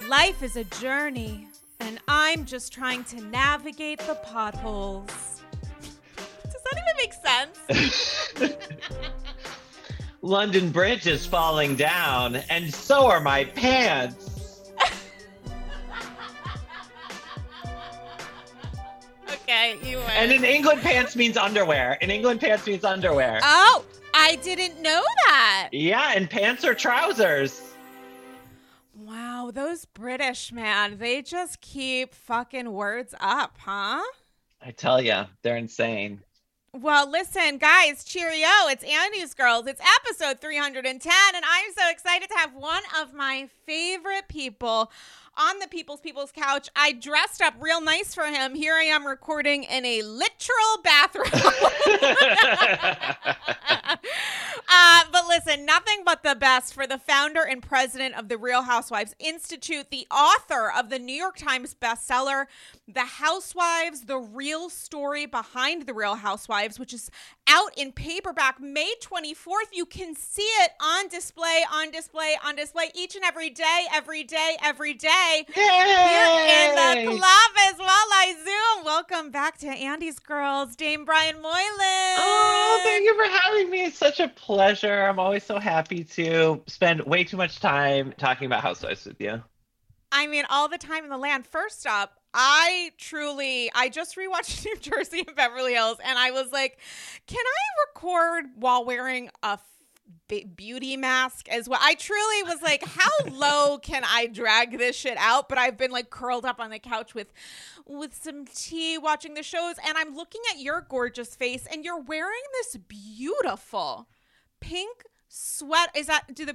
Life is a journey, and I'm just trying to navigate the potholes. Does that even make sense? London Bridge is falling down, and so are my pants. Okay, you win. And in England, pants means underwear. In England, pants means underwear. Oh, I didn't know that. Yeah, and pants are trousers. Wow, those British, man, they just keep fucking words up, huh? I tell ya, they're insane. Well, listen, guys, cheerio. It's Andy's Girls. It's episode 310, and I'm so excited to have one of my favorite people on the People's couch. I dressed up real nice for him. Here I am recording in a literal bathroom. But listen, nothing but the best for the founder and president of the Real Housewives Institute, the author of the New York Times bestseller, The Housewives, The Real Story Behind the Real Housewives, which is out in paperback May 24th. You can see it on display each and every day. Yay! Here in the club as well, I Zoom. Welcome back to Andy's Girls, Dame Brian Moylan. Oh, thank you for having me. It's such a pleasure. I'm always so happy to spend way too much time talking about Housewives with you. I mean, all the time in the land. First up, I just rewatched New Jersey and Beverly Hills, and I was like, can I record while wearing a beauty mask as well? I truly was like, how low can I drag this shit out? But I've been like curled up on the couch with some tea watching the shows, and I'm looking at your gorgeous face, and you're wearing this beautiful pink sweat. Do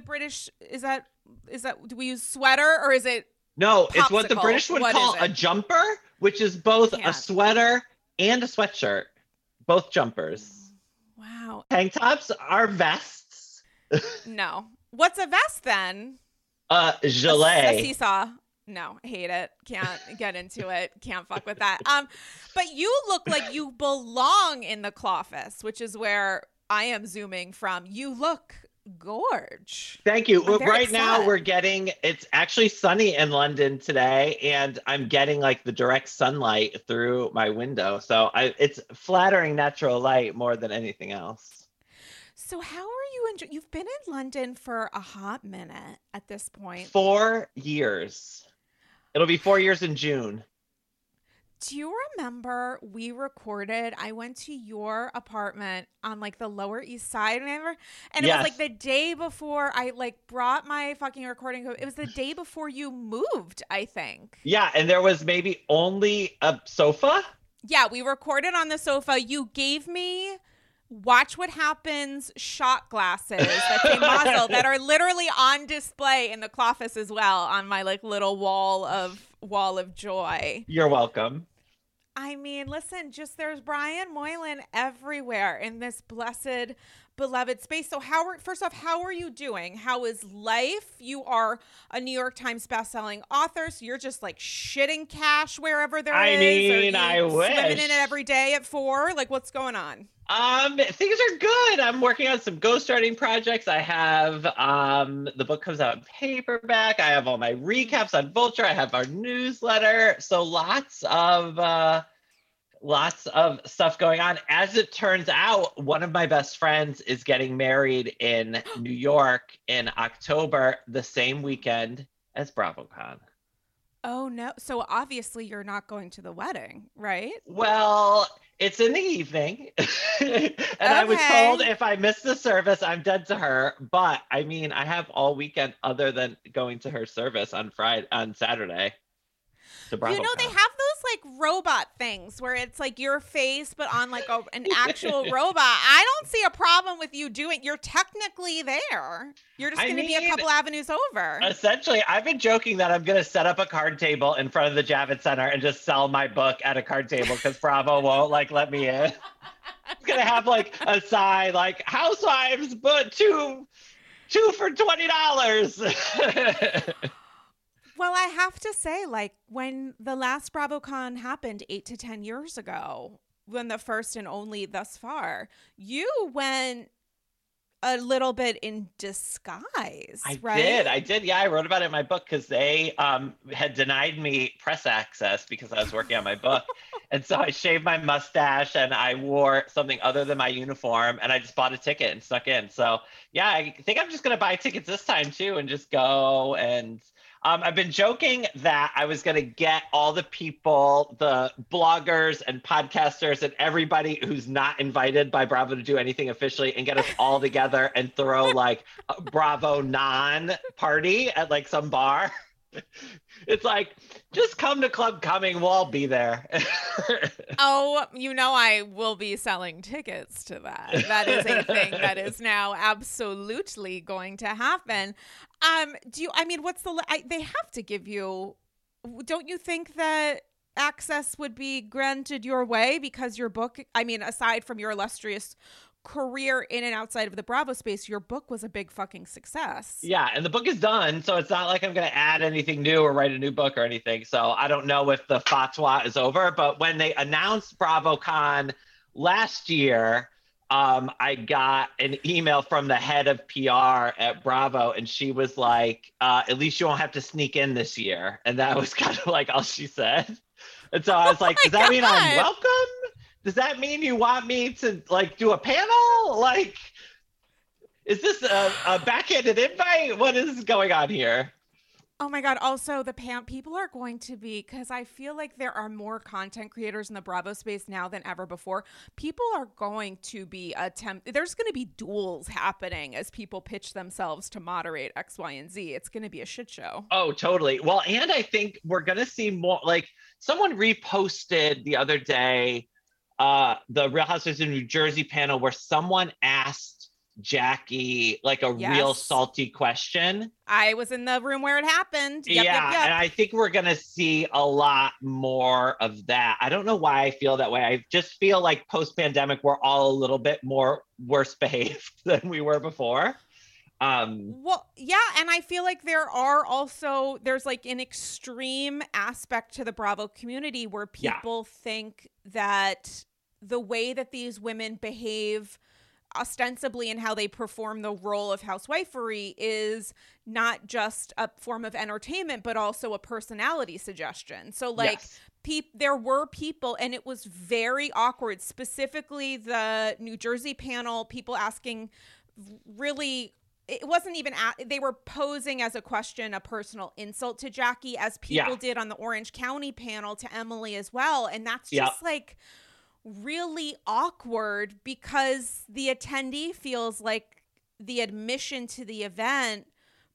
we use sweater, or is it No, popsicle? It's what the British would call a jumper, which is both a sweater and a sweatshirt. Both jumpers. Wow. Tank tops are vests. No. What's a vest then? Gilet. A seesaw. No, hate it. Can't get into it. Can't fuck with that. But you look like you belong in the Cloffice, which is where I am zooming from. You look gorge. Thank you. Right excited. now it's actually sunny in London today, and I'm getting like the direct sunlight through my window. So it's flattering natural light more than anything else. So how are you you've been in London for a hot minute at this point. 4 years. It'll be 4 years in June. Do you remember I went to your apartment on like the Lower East Side, remember? And it was like the day before I like brought my fucking recording. It was the day before you moved, I think. Yeah, and there was maybe only a sofa. Yeah, we recorded on the sofa. You gave me Watch What Happens shot glasses that say Mazel that are literally on display in the Cloffice as well on my like little wall of joy. You're welcome. I mean, listen, just there's Brian Moylan everywhere in this blessed, beloved space. So first off, how are you doing? How is life? You are a New York Times bestselling author, so you're just like shitting cash wherever there is. I wish. Swimming in it every day at 4? Like, what's going on? Things are good. I'm working on some ghostwriting projects. I have the book comes out in paperback. I have all my recaps on Vulture. I have our newsletter. So lots of stuff going on. As it turns out, one of my best friends is getting married in New York in October, the same weekend as BravoCon. Oh, no. So obviously you're not going to the wedding, right? Well, it's in the evening. And I was told if I miss the service, I'm dead to her. But I mean, I have all weekend other than going to her service on Saturday. You know, they have those like robot things where it's like your face, but on like an actual robot. I don't see a problem with you you're technically there. You're just going to be a couple avenues over. Essentially, I've been joking that I'm going to set up a card table in front of the Javits Center and just sell my book at a card table because Bravo won't like let me in. It's going to have like a sign like Housewives, but two for $20. Well, I have to say, like, when the last BravoCon happened 8 to 10 years ago, when the first and only thus far, you went a little bit in disguise, I did. Yeah, I wrote about it in my book because they had denied me press access because I was working on my book. And so I shaved my mustache and I wore something other than my uniform and I just bought a ticket and snuck in. So yeah, I think I'm just going to buy tickets this time too and just go. And I've been joking that I was going to get all the people, the bloggers and podcasters and everybody who's not invited by Bravo to do anything officially and get us all together and throw like a Bravo non-party at like some bar. It's like, just come to Club Cumming, we'll all be there. Oh, I will be selling tickets to that. That is a thing that is now absolutely going to happen. They have to give you, don't you think that access would be granted your way because your book, aside from your illustrious career in and outside of the Bravo space, your book was a big fucking success. Yeah, and the book is done, so it's not like I'm going to add anything new or write a new book or anything. So I don't know if the fatwa is over, but when they announced BravoCon last year, I got an email from the head of PR at Bravo, and she was like, at least you won't have to sneak in this year. And that was kind of like all she said. And so I was like, does that mean I'm welcome? Does that mean you want me to like do a panel? Like, is this a backhanded invite? What is going on here? Oh my God. Also, people are going to be, because I feel like there are more content creators in the Bravo space now than ever before. People are going to be there's going to be duels happening as people pitch themselves to moderate X, Y, and Z. It's going to be a shit show. Oh, totally. Well, and I think we're going to see more, like someone reposted the other day, the Real Housewives of New Jersey panel where someone asked Jackie like a real salty question. I was in the room where it happened. Yep. And I think we're going to see a lot more of that. I don't know why I feel that way. I just feel like post-pandemic, we're all a little bit more worse behaved than we were before. Well, yeah, and I feel like there's like an extreme aspect to the Bravo community where people think that the way that these women behave ostensibly in how they perform the role of housewifery is not just a form of entertainment, but also a personality suggestion. So like there were people, and it was very awkward, specifically the New Jersey panel, people asking really, it wasn't even, they were posing as a question, a personal insult to Jackie, as people did on the Orange County panel to Emily as well. And that's just like really awkward because the attendee feels like the admission to the event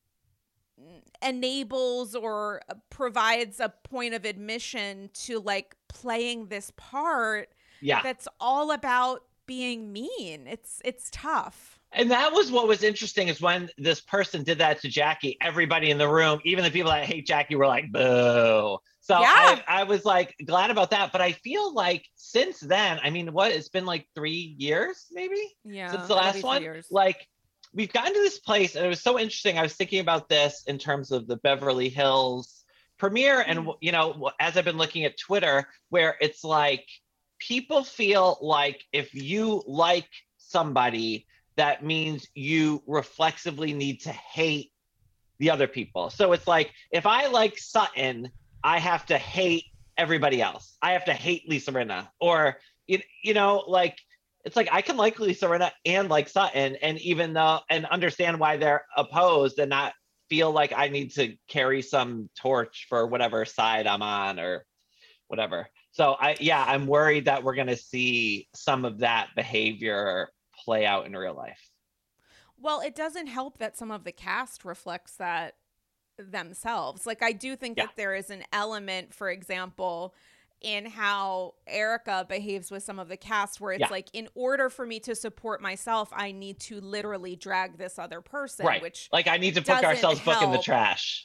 enables or provides a point of admission to like playing this part that's all about being mean. It's tough. And that was what was interesting, is when this person did that to Jackie, everybody in the room, even the people that hate Jackie, were like, boo. So I was like glad about that. But I feel like since then, it's been like 3 years, maybe? Yeah. Since the last one? Like, we've gotten to this place, and it was so interesting. I was thinking about this in terms of the Beverly Hills premiere. And, as I've been looking at Twitter, where it's like, people feel like if you like somebody, that means you reflexively need to hate the other people. So it's like, if I like Sutton, I have to hate everybody else. I have to hate Lisa Rinna. Or, like, it's like, I can like Lisa Rinna and like Sutton, and understand why they're opposed and not feel like I need to carry some torch for whatever side I'm on or whatever. So I'm worried that we're going to see some of that behavior play out in real life. Well, it doesn't help that some of the cast reflects that themselves. Like, I do think that there is an element, for example, in how Erica behaves with some of the cast where it's like, in order for me to support myself, I need to literally drag this other person. Right. Which like, I need to put Garcelle's book in the trash.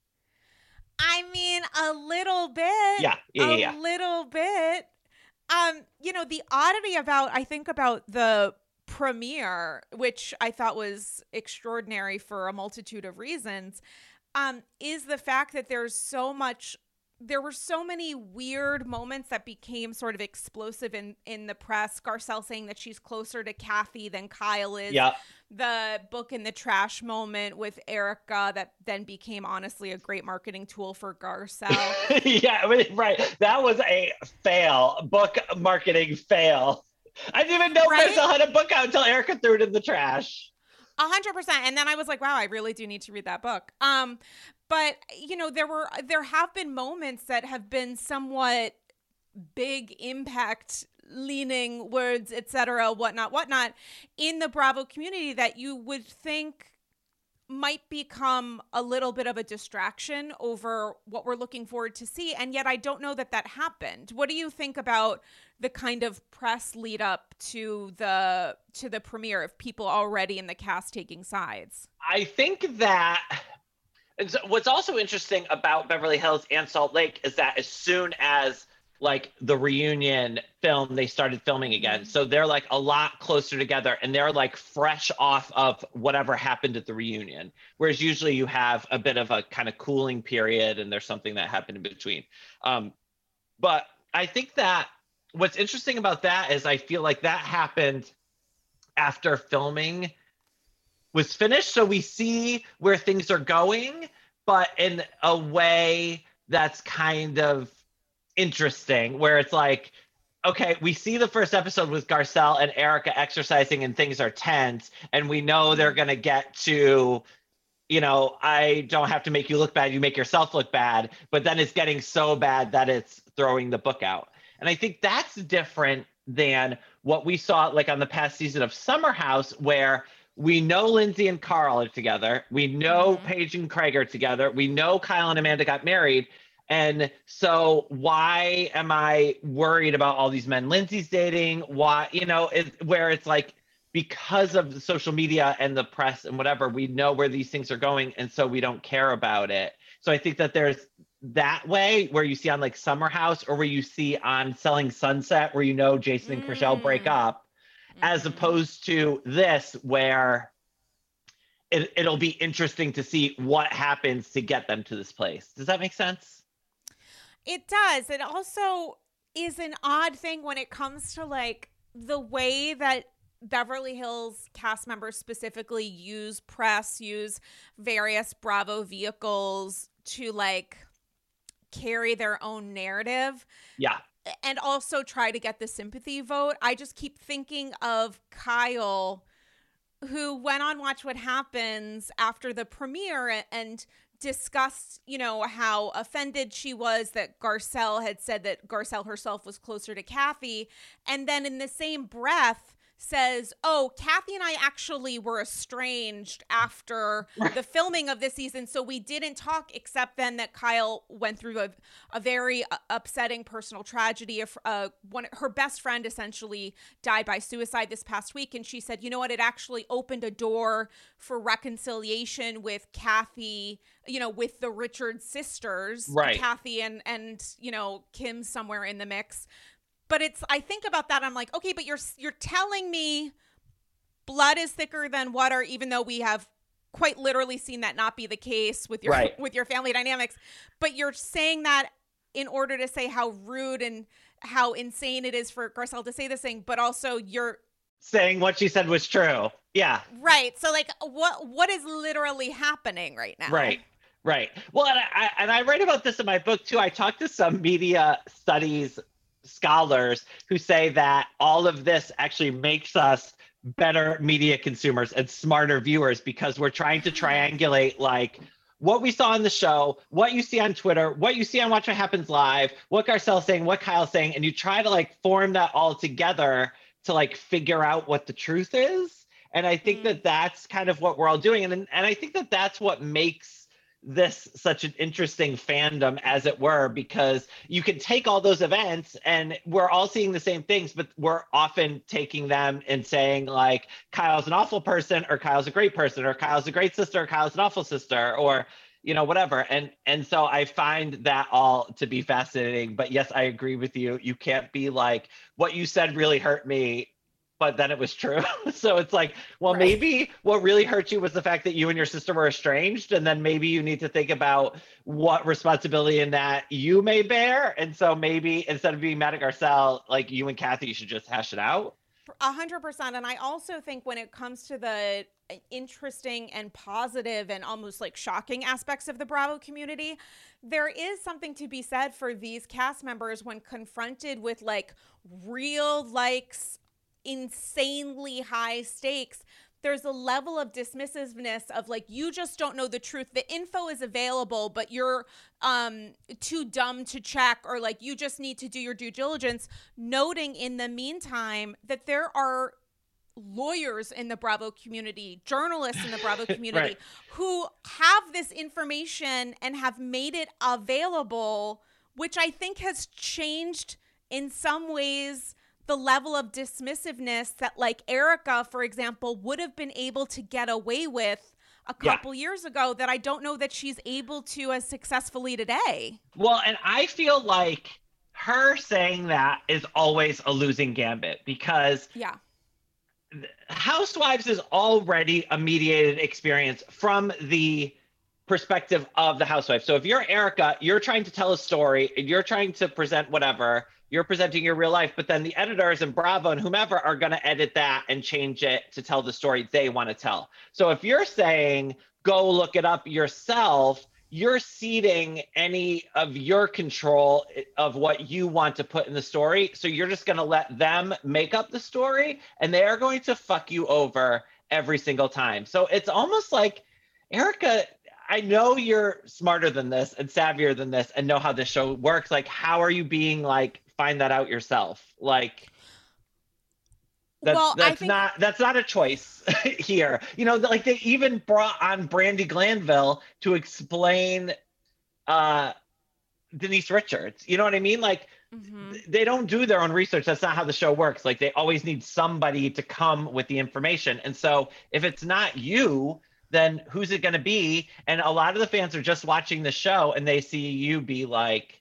A little bit. Yeah. A little bit. The oddity about the premiere, which I thought was extraordinary for a multitude of reasons, is the fact that there's so much there were so many weird moments that became sort of explosive in the press. Garcelle saying that she's closer to Kathy than Kyle is. Yeah. The book in the trash moment with Erica that then became honestly a great marketing tool for Garcelle. Yeah, right. That was a fail. Book marketing fail. I didn't even know Garcelle had a book out until Erica threw it in the trash. 100%. And then I was like, wow, I really do need to read that book. But you know, there have been moments that have been somewhat big impact leaning words, etc., whatnot in the Bravo community that you would think might become a little bit of a distraction over what we're looking forward to see. And yet I don't know that happened. What do you think about the kind of press lead up to the premiere of people already in the cast taking sides? I think that what's also interesting about Beverly Hills and Salt Lake is that as soon as like the reunion film, they started filming again. So they're like a lot closer together and they're like fresh off of whatever happened at the reunion. Whereas usually you have a bit of a kind of cooling period and there's something that happened in between. But I think that what's interesting about that is I feel like that happened after filming was finished. So we see where things are going, but in a way that's kind of interesting, where it's like, okay, we see the first episode with Garcelle and Erica exercising and things are tense. And we know they're going to get to, you know, I don't have to make you look bad. You make yourself look bad. But then it's getting so bad that it's throwing the book out. And I think that's different than what we saw like on the past season of Summer House, where we know Lindsay and Carl are together. We know Paige and Craig are together. We know Kyle and Amanda got married. And so why am I worried about all these men Lindsay's dating? Why, you know, where it's like, because of the social media and the press and whatever, we know where these things are going. And so we don't care about it. So I think that there's that way where you see on like Summer House or where you see on Selling Sunset, where you know Jason and Chrishell break up, as opposed to this where it'll be interesting to see what happens to get them to this place. Does that make sense? It does. It also is an odd thing when it comes to like the way that Beverly Hills cast members specifically use press, use various Bravo vehicles to like carry their own narrative. Yeah. And also try to get the sympathy vote. I just keep thinking of Kyle, who went on Watch What Happens after the premiere and discussed, you know, how offended she was that Garcelle had said that Garcelle herself was closer to Kathy. And then in the same breath says, oh, Kathy and I actually were estranged after the filming of this season. So we didn't talk, except then that Kyle went through a very upsetting personal tragedy. Her best friend essentially died by suicide this past week. And she said, you know what, it actually opened a door for reconciliation with Kathy, you know, with the Richards sisters, right? Kathy and, you know, Kim somewhere in the mix. But I think about that. I'm like, okay, but you're telling me blood is thicker than water, even though we have quite literally seen that not be the case with your with your family dynamics. But you're saying that in order to say how rude and how insane it is for Garcelle to say this thing, but also you're saying what she said was true. Yeah. Right. So like, what is literally happening right now? Right. Well, and I write about this in my book too. I talked to some media studies scholars who say that all of this actually makes us better media consumers and smarter viewers, because we're trying to triangulate like what we saw on the show, what you see on Twitter, what you see on Watch What Happens Live, what Garcelle's saying, what Kyle's saying, and you try to like form that all together to like figure out what the truth is. And I think that that's kind of what we're all doing. And I think that that's what makes this such an interesting fandom, as it were, because you can take all those events and we're all seeing the same things, but we're often taking them and saying like, Kyle's an awful person, or Kyle's a great person, or Kyle's a great sister, or Kyle's an awful sister, or, you know, whatever. And so I find that all to be fascinating. But yes, I agree with you. You can't be like, what you said really hurt me, but then it was true. So it's like, well, Right. maybe what really hurt you was the fact that you and your sister were estranged. And then maybe you need to think about what responsibility in that you may bear. And so maybe instead of being mad at Garcelle, like you and Kathy should just hash it out. 100%. And I also think when it comes to the interesting and positive and almost like shocking aspects of the Bravo community, there is something to be said for these cast members when confronted with like real, like insanely high stakes. There's a level of dismissiveness of like, you just don't know the truth. The info is available, but you're too dumb to check, or like you just need to do your due diligence. Noting in the meantime that there are lawyers in the Bravo community, journalists in the Bravo community Right. who have this information and have made it available, which I think has changed in some ways the level of dismissiveness that like Erika, for example, would have been able to get away with a couple years ago that I don't know that she's able to as successfully today. Well, and I feel like her saying that is always a losing gambit because Yeah. Housewives is already a mediated experience from the perspective of the housewife. So if you're Erika, you're trying to tell a story, and you're trying to present whatever, you're presenting your real life, but then the editors and Bravo and whomever are going to edit that and change it to tell the story they want to tell. So if you're saying, go look it up yourself, you're ceding any of your control of what you want to put in the story. So you're just going to let them make up the story, and they are going to fuck you over every single time. So it's almost like, Erika, I know you're smarter than this and savvier than this and know how this show works. Like, how are you being like, find that out yourself? Like, that's not a choice here. You know, like they even brought on Brandi Glanville to explain Denise Richards. You know what I mean? Like, they don't do their own research. That's not how the show works. Like, they always need somebody to come with the information. And so if it's not you, then who's it going to be? And a lot of the fans are just watching the show and they see you be like,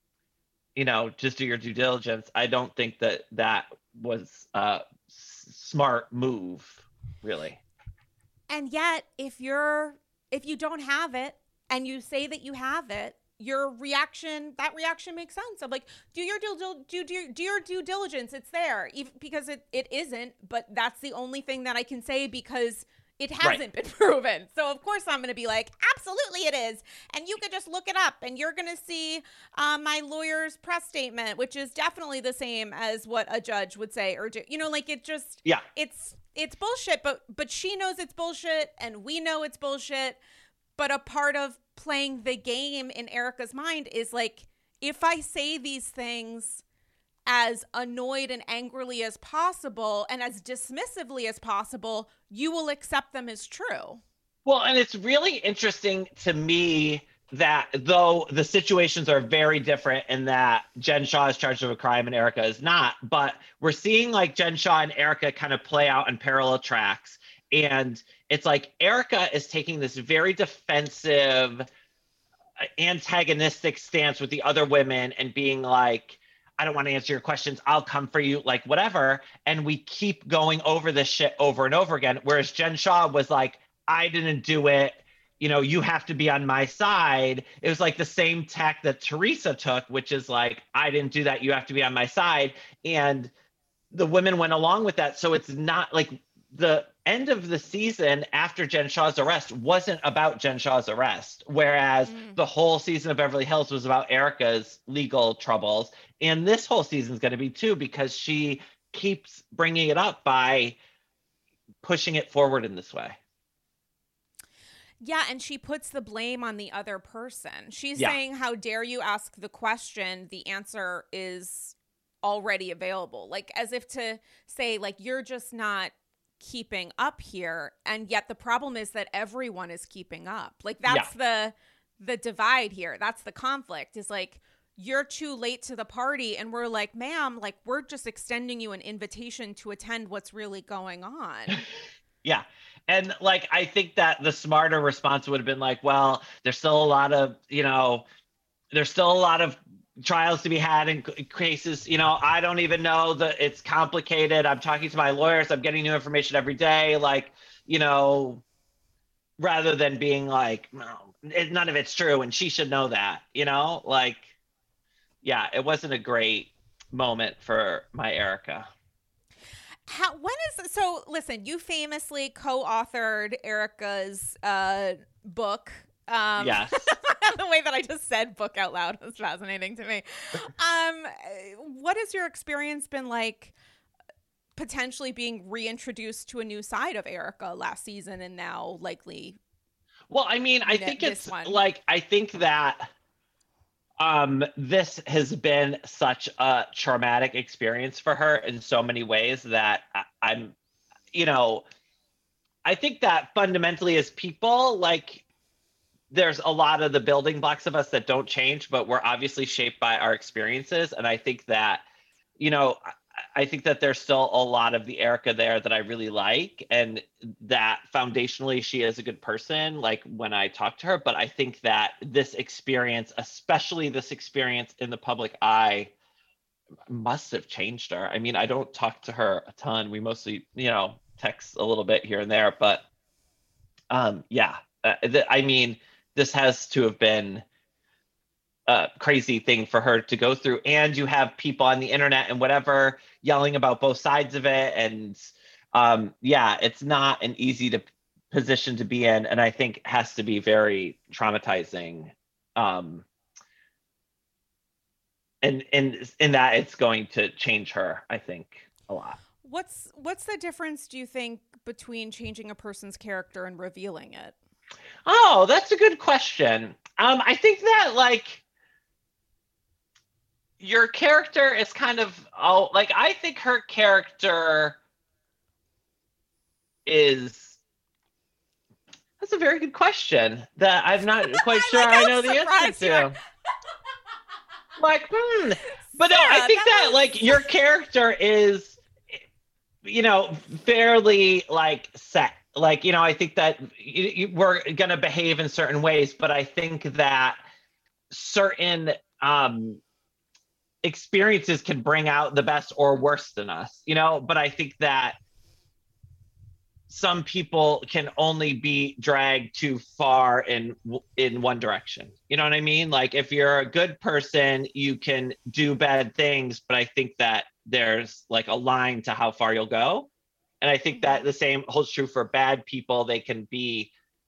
you know, just do your due diligence. I don't think that was a smart move, really. And yet, if you don't have it and you say that you have it, that reaction makes sense. I'm like, do your due diligence. It's there, because it isn't, but that's the only thing that I can say because it hasn't been proven. So of course I'm going to be like, absolutely it is. And you could just look it up and you're going to see my lawyer's press statement, which is definitely the same as what a judge would say or do. You know, like it just, it's bullshit, but she knows it's bullshit and we know it's bullshit. But a part of playing the game in Erika's mind is like, if I say these things as annoyed and angrily as possible and as dismissively as possible, you will accept them as true. Well, and it's really interesting to me that though the situations are very different in that Jen Shah is charged with a crime and Erika is not, but we're seeing like Jen Shah and Erika kind of play out in parallel tracks. And it's like Erika is taking this very defensive, antagonistic stance with the other women and being like, I don't want to answer your questions. I'll come for you, like whatever. And we keep going over this shit over and over again. Whereas Jen Shah was like, I didn't do it. You know, you have to be on my side. It was like the same tack that Teresa took, which is like, I didn't do that. You have to be on my side. And the women went along with that. So it's not like the end of the season after Jen Shah's arrest wasn't about Jen Shah's arrest, whereas the whole season of Beverly Hills was about Erika's legal troubles. And this whole season is going to be too, because she keeps bringing it up by pushing it forward in this way. Yeah, and she puts the blame on the other person. She's saying, how dare you ask the question? The answer is already available. Like, as if to say, like, you're just not keeping up here, and yet the problem is that everyone is keeping up. Like, that's the divide here. That's the conflict, is like, you're too late to the party, and we're like, ma'am, like, we're just extending you an invitation to attend what's really going on. Yeah. And like, I think that the smarter response would have been like, well, there's still a lot of trials to be had in cases. I don't even know that it's complicated. I'm talking to my lawyers. I'm getting new information every day. Like, rather than being like, no, none of it's true and she should know that, like, yeah, it wasn't a great moment for my Erica. So listen, you famously co-authored Erica's book. Yes. The way that I just said book out loud was fascinating to me. What has your experience been like potentially being reintroduced to a new side of Erica last season and now likely? Well, I mean, I think it's like, I think that this has been such a traumatic experience for her in so many ways that I'm, I think that fundamentally as people, like, there's a lot of the building blocks of us that don't change, but we're obviously shaped by our experiences. And I think that, I think that there's still a lot of the Erica there that I really like, and that foundationally she is a good person, like when I talk to her. But I think that this experience, especially this experience in the public eye, must have changed her. I mean, I don't talk to her a ton. We mostly, text a little bit here and there, but yeah, I mean, this has to have been a crazy thing for her to go through. And you have people on the internet and whatever yelling about both sides of it. And yeah, it's not an easy position to be in. And I think has to be very traumatizing. And in that it's going to change her, I think, a lot. What's the difference, do you think, between changing a person's character and revealing it? Oh, that's a good question. I think that, like, your character is kind of, like, I think her character is, that's a very good question that I'm not quite sure I know the answer to. Like, but no, I think that like your character is, fairly like set. Like, I think that we're going to behave in certain ways, but I think that certain experiences can bring out the best or worst in us, but I think that some people can only be dragged too far in one direction. You know what I mean? Like, if you're a good person, you can do bad things, but I think that there's like a line to how far you'll go. And I think that the same holds true for bad people. They can be,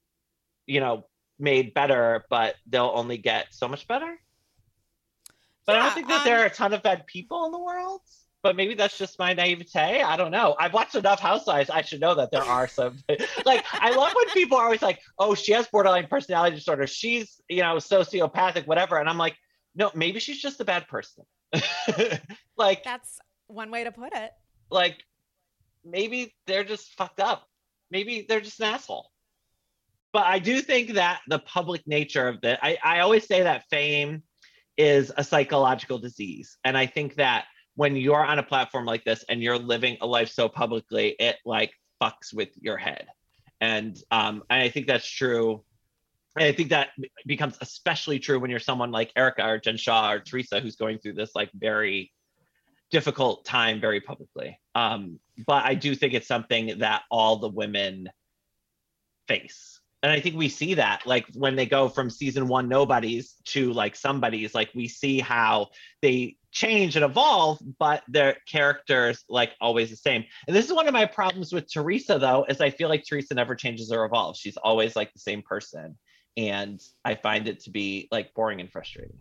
made better, but they'll only get so much better. But I don't think that there are a ton of bad people in the world. But maybe that's just my naivete. I don't know. I've watched enough Housewives. I should know that there are some. Like, I love when people are always like, oh, she has borderline personality disorder. She's, sociopathic, whatever. And I'm like, no, maybe she's just a bad person. Like, that's one way to put it. Like, maybe they're just fucked up. Maybe they're just an asshole. But I do think that the public nature of it, I always say that fame is a psychological disease. And I think that when you're on a platform like this and you're living a life so publicly, it like fucks with your head. And I think that's true. And I think that becomes especially true when you're someone like Erica or Jen Shah or Teresa, who's going through this like very difficult time very publicly. But I do think it's something that all the women face. And I think we see that, like, when they go from season one nobodies to like somebodies, like we see how they change and evolve, but their characters like always the same. And this is one of my problems with Teresa, though, is I feel like Teresa never changes or evolves. She's always like the same person. And I find it to be like boring and frustrating.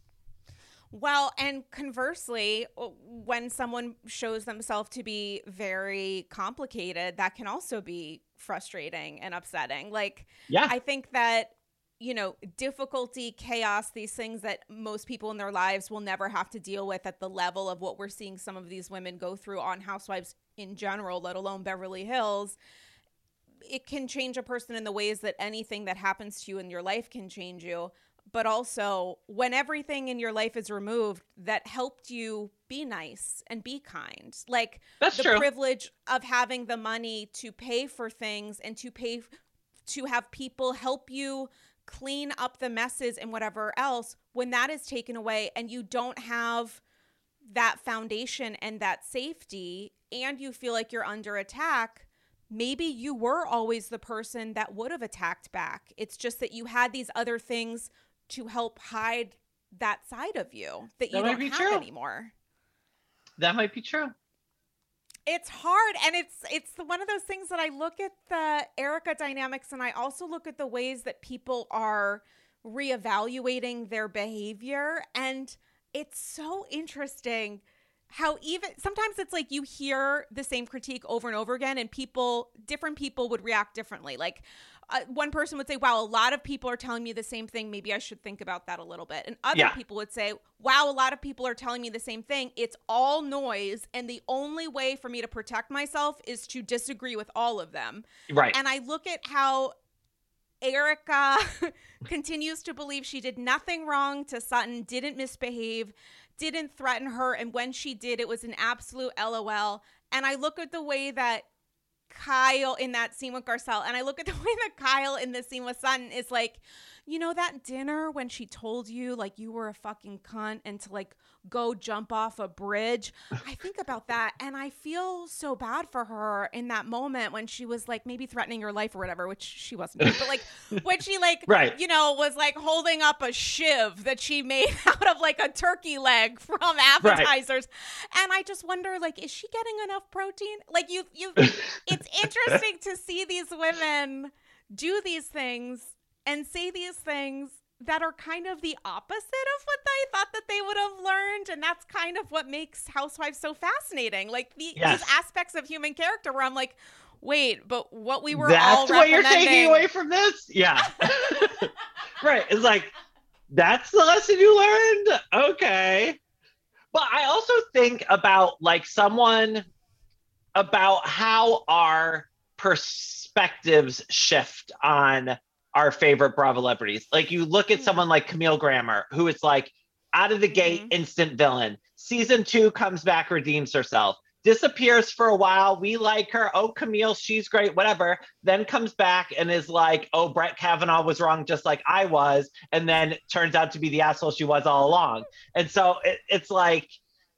Well, and conversely, when someone shows themselves to be very complicated, that can also be frustrating and upsetting. Like, yeah. I think that, difficulty, chaos, these things that most people in their lives will never have to deal with at the level of what we're seeing some of these women go through on Housewives in general, let alone Beverly Hills. It can change a person in the ways that anything that happens to you in your life can change you. But also, when everything in your life is removed that helped you be nice and be kind, like that's the true. Privilege of having the money to pay for things and to have people help you clean up the messes and whatever else, when that is taken away and you don't have that foundation and that safety and you feel like you're under attack, maybe you were always the person that would have attacked back. It's just that you had these other things to help hide that side of you that you don't have anymore. That might be true. It's hard, and it's one of those things that I look at the Erika dynamics, and I also look at the ways that people are reevaluating their behavior, and it's so interesting how even sometimes it's like you hear the same critique over and over again, and different people would react differently. Like one person would say, wow, a lot of people are telling me the same thing. Maybe I should think about that a little bit. And other people would say, wow, a lot of people are telling me the same thing. It's all noise. And the only way for me to protect myself is to disagree with all of them. Right. And I look at how Erika continues to believe she did nothing wrong to Sutton, didn't misbehave, didn't threaten her. And when she did, it was an absolute LOL. And I look at the way that Kyle in that scene with Garcelle, and I look at the way that Kyle in the scene with Sutton is like, you know, that dinner when she told you like you were a fucking cunt and to like go jump off a bridge. I think about that and I feel so bad for her in that moment when she was like maybe threatening her life or whatever, which she wasn't doing, but like when she like, you know, was like holding up a shiv that she made out of like a turkey leg from appetizers. And I just wonder, like, is she getting enough protein? Like it's interesting to see these women do these things and say these things that are kind of the opposite of what they thought that they would have learned. And that's kind of what makes Housewives so fascinating. Like these aspects of human character where I'm like, wait, but what we were all what you're taking away from this? Yeah. Right. It's like, that's the lesson you learned? Okay. But I also think about like about how our perspectives shift on our favorite Bravo celebrities. Like you look at someone like Camille Grammer, who is like out of the gate, instant villain. Season 2 comes back, redeems herself, disappears for a while. We like her. Oh, Camille, she's great, whatever. Then comes back and is like, oh, Brett Kavanaugh was wrong just like I was. And then turns out to be the asshole she was all along. And so it's like,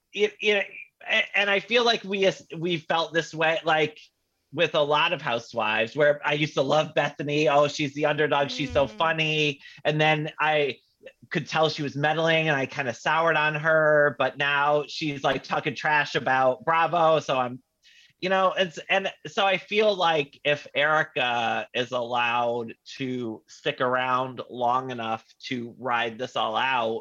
and I feel like we felt this way, like, with a lot of housewives where I used to love Bethany. Oh, she's the underdog. She's so funny. And then I could tell she was meddling and I kind of soured on her, but now she's like talking trash about Bravo. So I'm, and so I feel like if Erika is allowed to stick around long enough to ride this all out,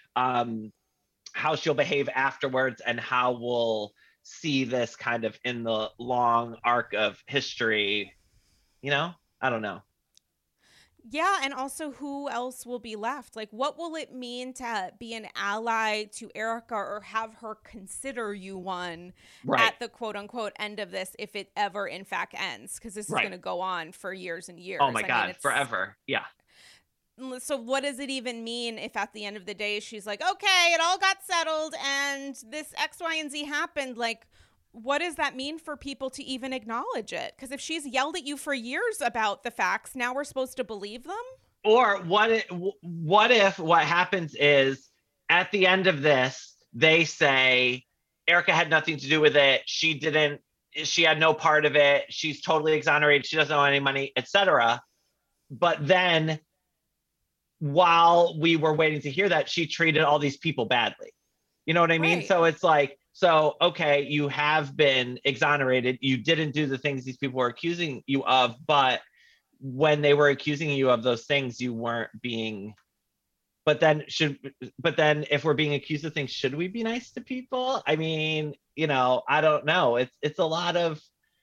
how she'll behave afterwards and how we'll see this kind of in the long arc of history, I don't know. Yeah, and also who else will be left? Like, what will it mean to be an ally to Erika or have her consider you one at the quote unquote end of this, if it ever in fact ends? Because this is going to go on for years and years. Oh my God, forever. Yeah. So what does it even mean if at the end of the day she's like, okay, it all got settled and this X, Y, and Z happened? Like, what does that mean for people to even acknowledge it? Because if she's yelled at you for years about the facts, now we're supposed to believe them? Or what if what happens is at the end of this, they say Erika had nothing to do with it. She had no part of it. She's totally exonerated. She doesn't owe any money, etc. But then while we were waiting to hear that, she treated all these people badly. You know what I mean? So it's like, okay, you have been exonerated. You didn't do the things these people were accusing you of, but when they were accusing you of those things, you weren't being. But then if we're being accused of things, should we be nice to people? I mean, I don't know. It's a lot of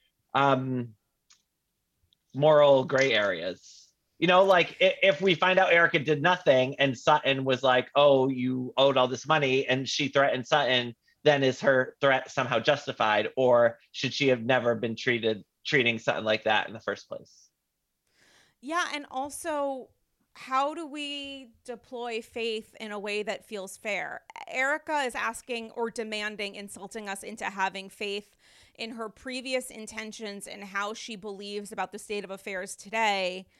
moral gray areas. Like if we find out Erika did nothing and Sutton was like, oh, you owed all this money and she threatened Sutton, then is her threat somehow justified? Or should she have never been treating Sutton like that in the first place? Yeah. And also, how do we deploy faith in a way that feels fair? Erika is asking or demanding, insulting us into having faith in her previous intentions and how she believes about the state of affairs today.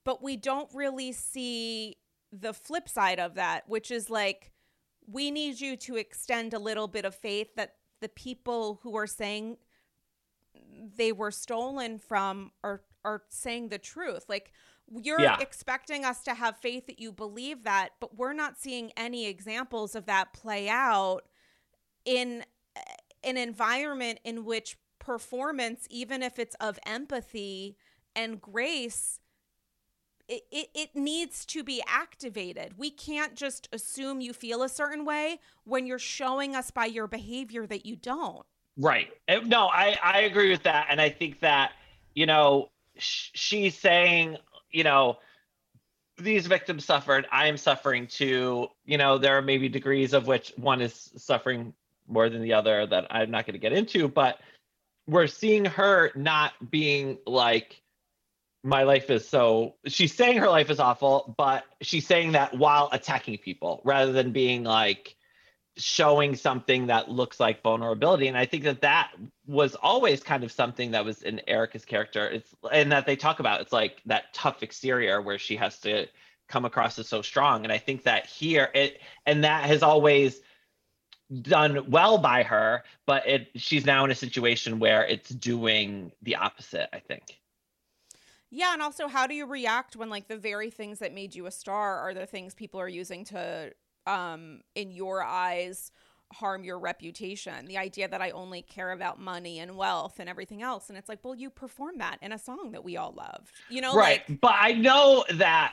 but we don't really see the flip side of that, which is like, we need you to extend a little bit of faith that the people who are saying they were stolen from are saying the truth. Like, you're expecting us to have faith that you believe that, but we're not seeing any examples of that play out in an environment in which performance, even if it's of empathy and grace, it needs to be activated. We can't just assume you feel a certain way when you're showing us by your behavior that you don't. Right. No, I agree with that. And I think that, you know, she's saying, you know, these victims suffered, I am suffering too. You know, there are maybe degrees of which one is suffering more than the other that I'm not going to get into, but we're seeing her not being like, my life is so, she's saying her life is awful, but she's saying that while attacking people rather than being like showing something that looks like vulnerability. And I think that that was always kind of something that was in Erica's character. It's, and that they talk about, it's like that tough exterior where she has to come across as so strong. And I think that here and that has always done well by her, but she's now in a situation where it's doing the opposite, I think. Yeah, and also, how do you react when like the very things that made you a star are the things people are using to, in your eyes, harm your reputation? The idea that I only care about money and wealth and everything else. And it's like, well, you perform that in a song that we all loved, you know? Right. Like, but I know that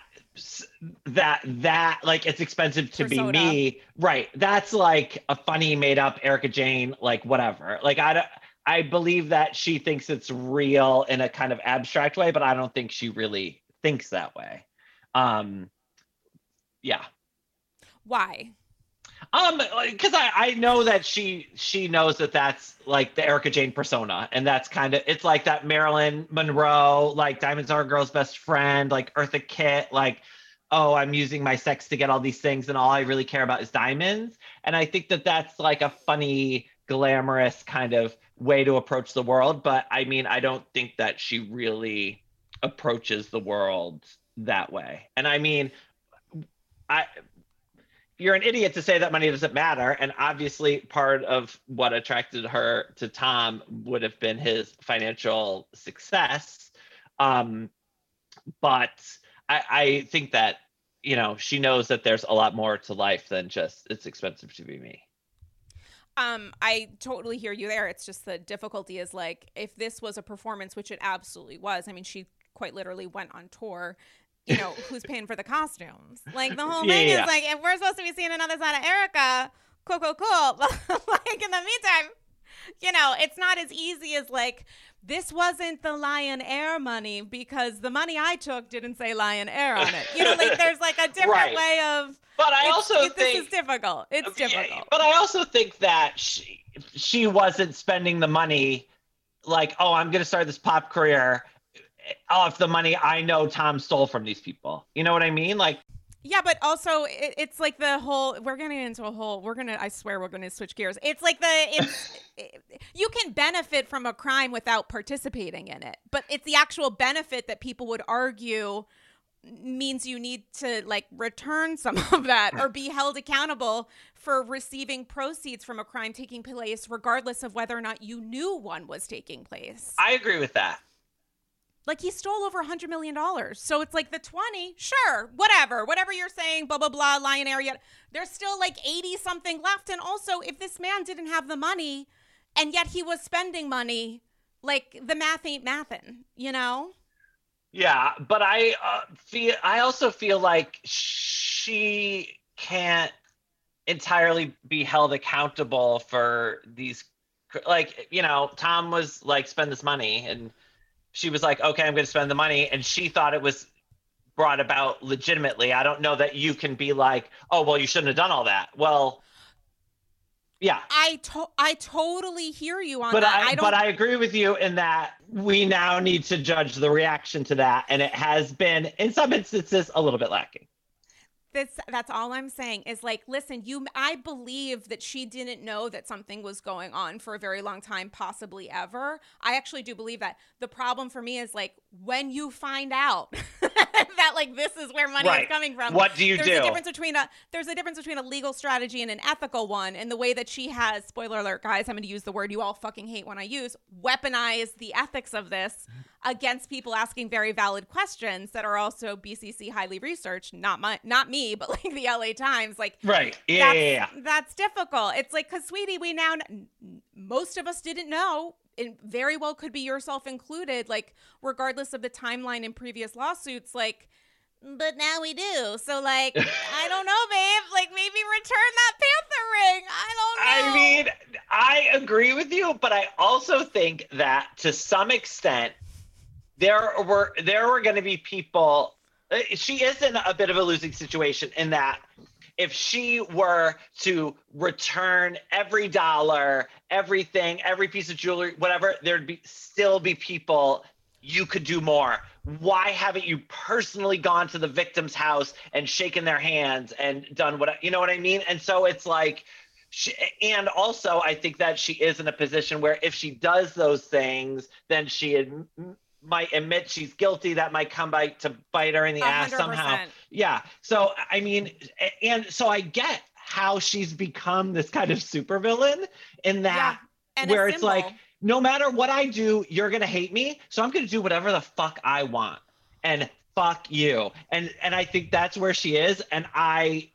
like, it's expensive to persona. be me. Right. That's like a funny made up Erika Jayne, like whatever. Like, I believe that she thinks it's real in a kind of abstract way, but I don't think she really thinks that way. Yeah. Why? Because I know that she knows that that's like the Erika Jayne persona, and that's kind of, it's like that Marilyn Monroe, like Diamonds Are a Girl's Best Friend, like Eartha Kitt, like, oh, I'm using my sex to get all these things, and all I really care about is diamonds. And I think that that's like a funny, glamorous kind of way to approach the world. But I mean, I don't think that she really approaches the world that way. And I mean, you're an idiot to say that money doesn't matter. And obviously part of what attracted her to Tom would have been his financial success. But I think that, you know, she knows that there's a lot more to life than just, it's expensive to be me. I totally hear you there. It's just the difficulty is like, if this was a performance, which it absolutely was, I mean, she quite literally went on tour, you know, who's paying for the costumes? Like, the whole thing is like, if we're supposed to be seeing another side of Erica, cool. Like, in the meantime, you know, it's not as easy as like, this wasn't the Lion Air money because the money I took didn't say Lion Air on it. You know, like, there's like a different way of. But I also think this is difficult. It's difficult. But I also think that she wasn't spending the money like, oh, I'm going to start this pop career off the money I know Tom stole from these people. You know what I mean? Like, yeah, but also it's like the whole, we're getting into a whole, I swear we're going to switch gears. It's like you can benefit from a crime without participating in it, but it's the actual benefit that people would argue means you need to like return some of that or be held accountable for receiving proceeds from a crime taking place, regardless of whether or not you knew one was taking place. I agree with that. Like, he stole over $100 million. So it's like the 20, sure, whatever you're saying, blah, blah, blah, Lion Air, yet there's still like 80 something left. And also, if this man didn't have the money and yet he was spending money, like, the math ain't mathin', you know? Yeah, but I also feel like she can't entirely be held accountable for these, like, you know, Tom was like, spend this money, and she was like, okay, I'm going to spend the money. And she thought it was brought about legitimately. I don't know that you can be like, oh, well, you shouldn't have done all that. Well, yeah. I totally hear you on that. But I agree with you in that we now need to judge the reaction to that. And it has been, in some instances, a little bit lacking. That's all I'm saying is like, listen, I believe that she didn't know that something was going on for a very long time, possibly ever. I actually do believe that. The problem for me is like, when you find out that like this is where money is coming from, what do you do? There's a difference between a legal strategy and an ethical one, and the way that she has, spoiler alert guys, I'm going to use the word you all fucking hate when I use, weaponize the ethics of this against people asking very valid questions that are also BCC highly researched, not me, but like the LA Times, like right. That's difficult. It's like, cuz sweetie, we now most of us didn't know. It very well could be yourself included, like regardless of the timeline in previous lawsuits, like, but now we do. So like, I don't know, babe, like maybe return that Panther ring. I don't know. I mean, I agree with you, but I also think that to some extent, there were going to be people, she is in a bit of a losing situation in that if she were to return every dollar, everything, every piece of jewelry, whatever, there'd still be people, you could do more. Why haven't you personally gone to the victim's house and shaken their hands and done what, you know what I mean? And so it's like, and also I think that she is in a position where if she does those things, then she might admit she's guilty. That might come back to bite her in the 100%. Ass somehow. Yeah. So, I mean, and so I get how she's become this kind of supervillain in that, where it's like, no matter what I do, you're going to hate me. So I'm going to do whatever the fuck I want and fuck you. And I think that's where she is. And I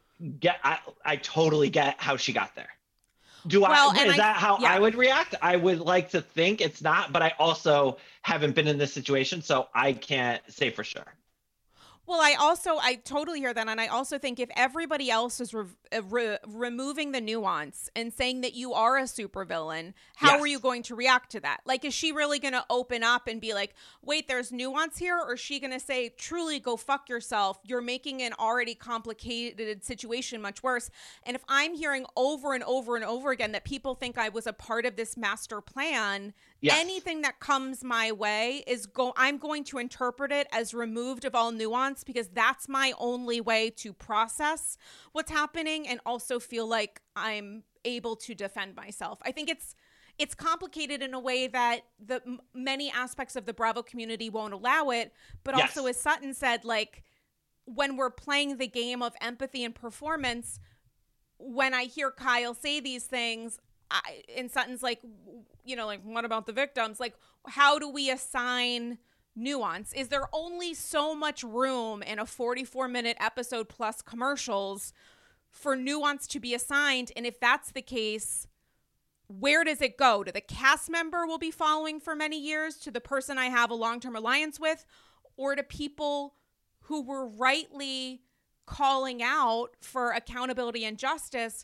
totally get how she got there. Is that how I would react? I would like to think it's not, but I also haven't been in this situation, so I can't say for sure. Well, I totally hear that. And I also think if everybody else is removing the nuance and saying that you are a supervillain, how are you going to react to that? Like, is she really going to open up and be like, wait, there's nuance here? Or is she going to say, truly go fuck yourself? You're making an already complicated situation much worse. And if I'm hearing over and over and over again that people think I was a part of this master plan, anything that comes my way I'm going to interpret it as removed of all nuance, because that's my only way to process what's happening and also feel like I'm able to defend myself. I think it's complicated in a way that the many aspects of the Bravo community won't allow it, but also, as Sutton said, like when we're playing the game of empathy and performance, when I hear Kyle say these things, and Sutton's like, you know, like, what about the victims? Like, how do we assign nuance? Is there only so much room in a 44-minute episode plus commercials for nuance to be assigned? And if that's the case, where does it go? To the cast member we'll be following for many years, to the person I have a long-term alliance with, or to people who were rightly calling out for accountability and justice,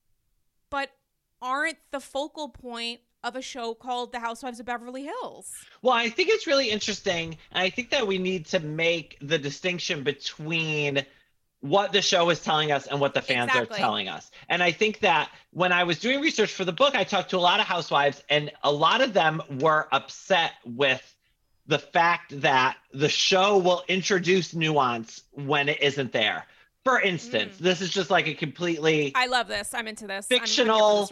but aren't the focal point of a show called The Housewives of Beverly Hills? Well, I think it's really interesting. And I think that we need to make the distinction between what the show is telling us and what the fans are telling us. And I think that when I was doing research for the book, I talked to a lot of housewives, and a lot of them were upset with the fact that the show will introduce nuance when it isn't there. For instance, this is just like a completely... I love this. I'm into this. Fictional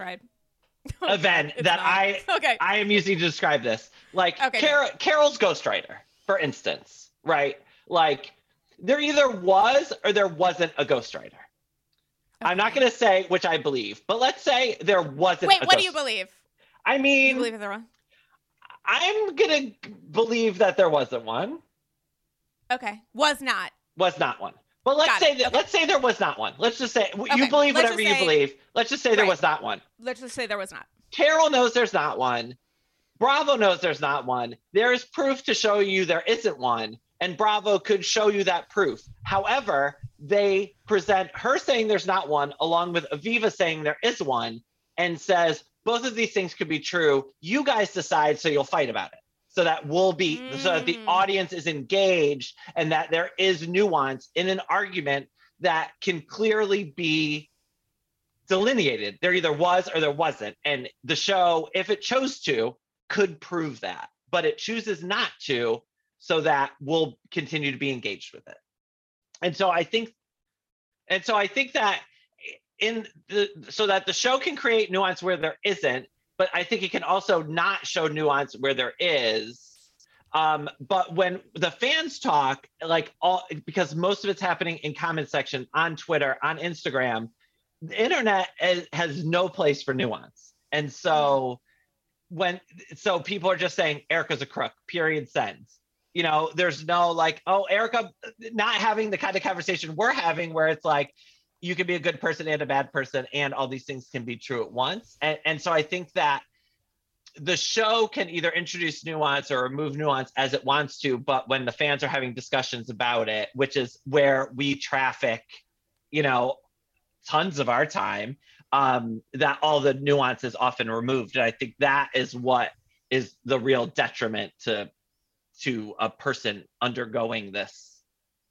event that I am using to describe this. Like Carol's ghostwriter, for instance, right? Like there either was or there wasn't a ghostwriter. Okay. I'm not going to say which I believe, but let's say there wasn't. Wait, what do you believe? I mean... You believe there was? I'm going to believe that there wasn't one. Okay. Was not one. But let's say there was not one. Let's just say you believe whatever you believe. Let's just say there was not one. Let's just say there was not. Carol knows there's not one. Bravo knows there's not one. There is proof to show you there isn't one, and Bravo could show you that proof. However, they present her saying there's not one along with Aviva saying there is one, and says both of these things could be true. You guys decide, so you'll fight about it. So that so that the audience is engaged and that there is nuance in an argument that can clearly be delineated. There either was or there wasn't. And the show, if it chose to, could prove that, but it chooses not to, so that we'll continue to be engaged with it. And so I think that so that the show can create nuance where there isn't, but I think it can also not show nuance where there is. But when the fans talk, like all, because most of it's happening in comment section on Twitter, on Instagram, the internet has no place for nuance. And so so people are just saying Erika's a crook, period, sentence. You know, there's no like, oh, Erika, not having the kind of conversation we're having where it's like, you can be a good person and a bad person, and all these things can be true at once. And so I think that the show can either introduce nuance or remove nuance as it wants to, but when the fans are having discussions about it, which is where we traffic, you know, tons of our time, that all the nuance is often removed. And I think that is what is the real detriment to a person undergoing this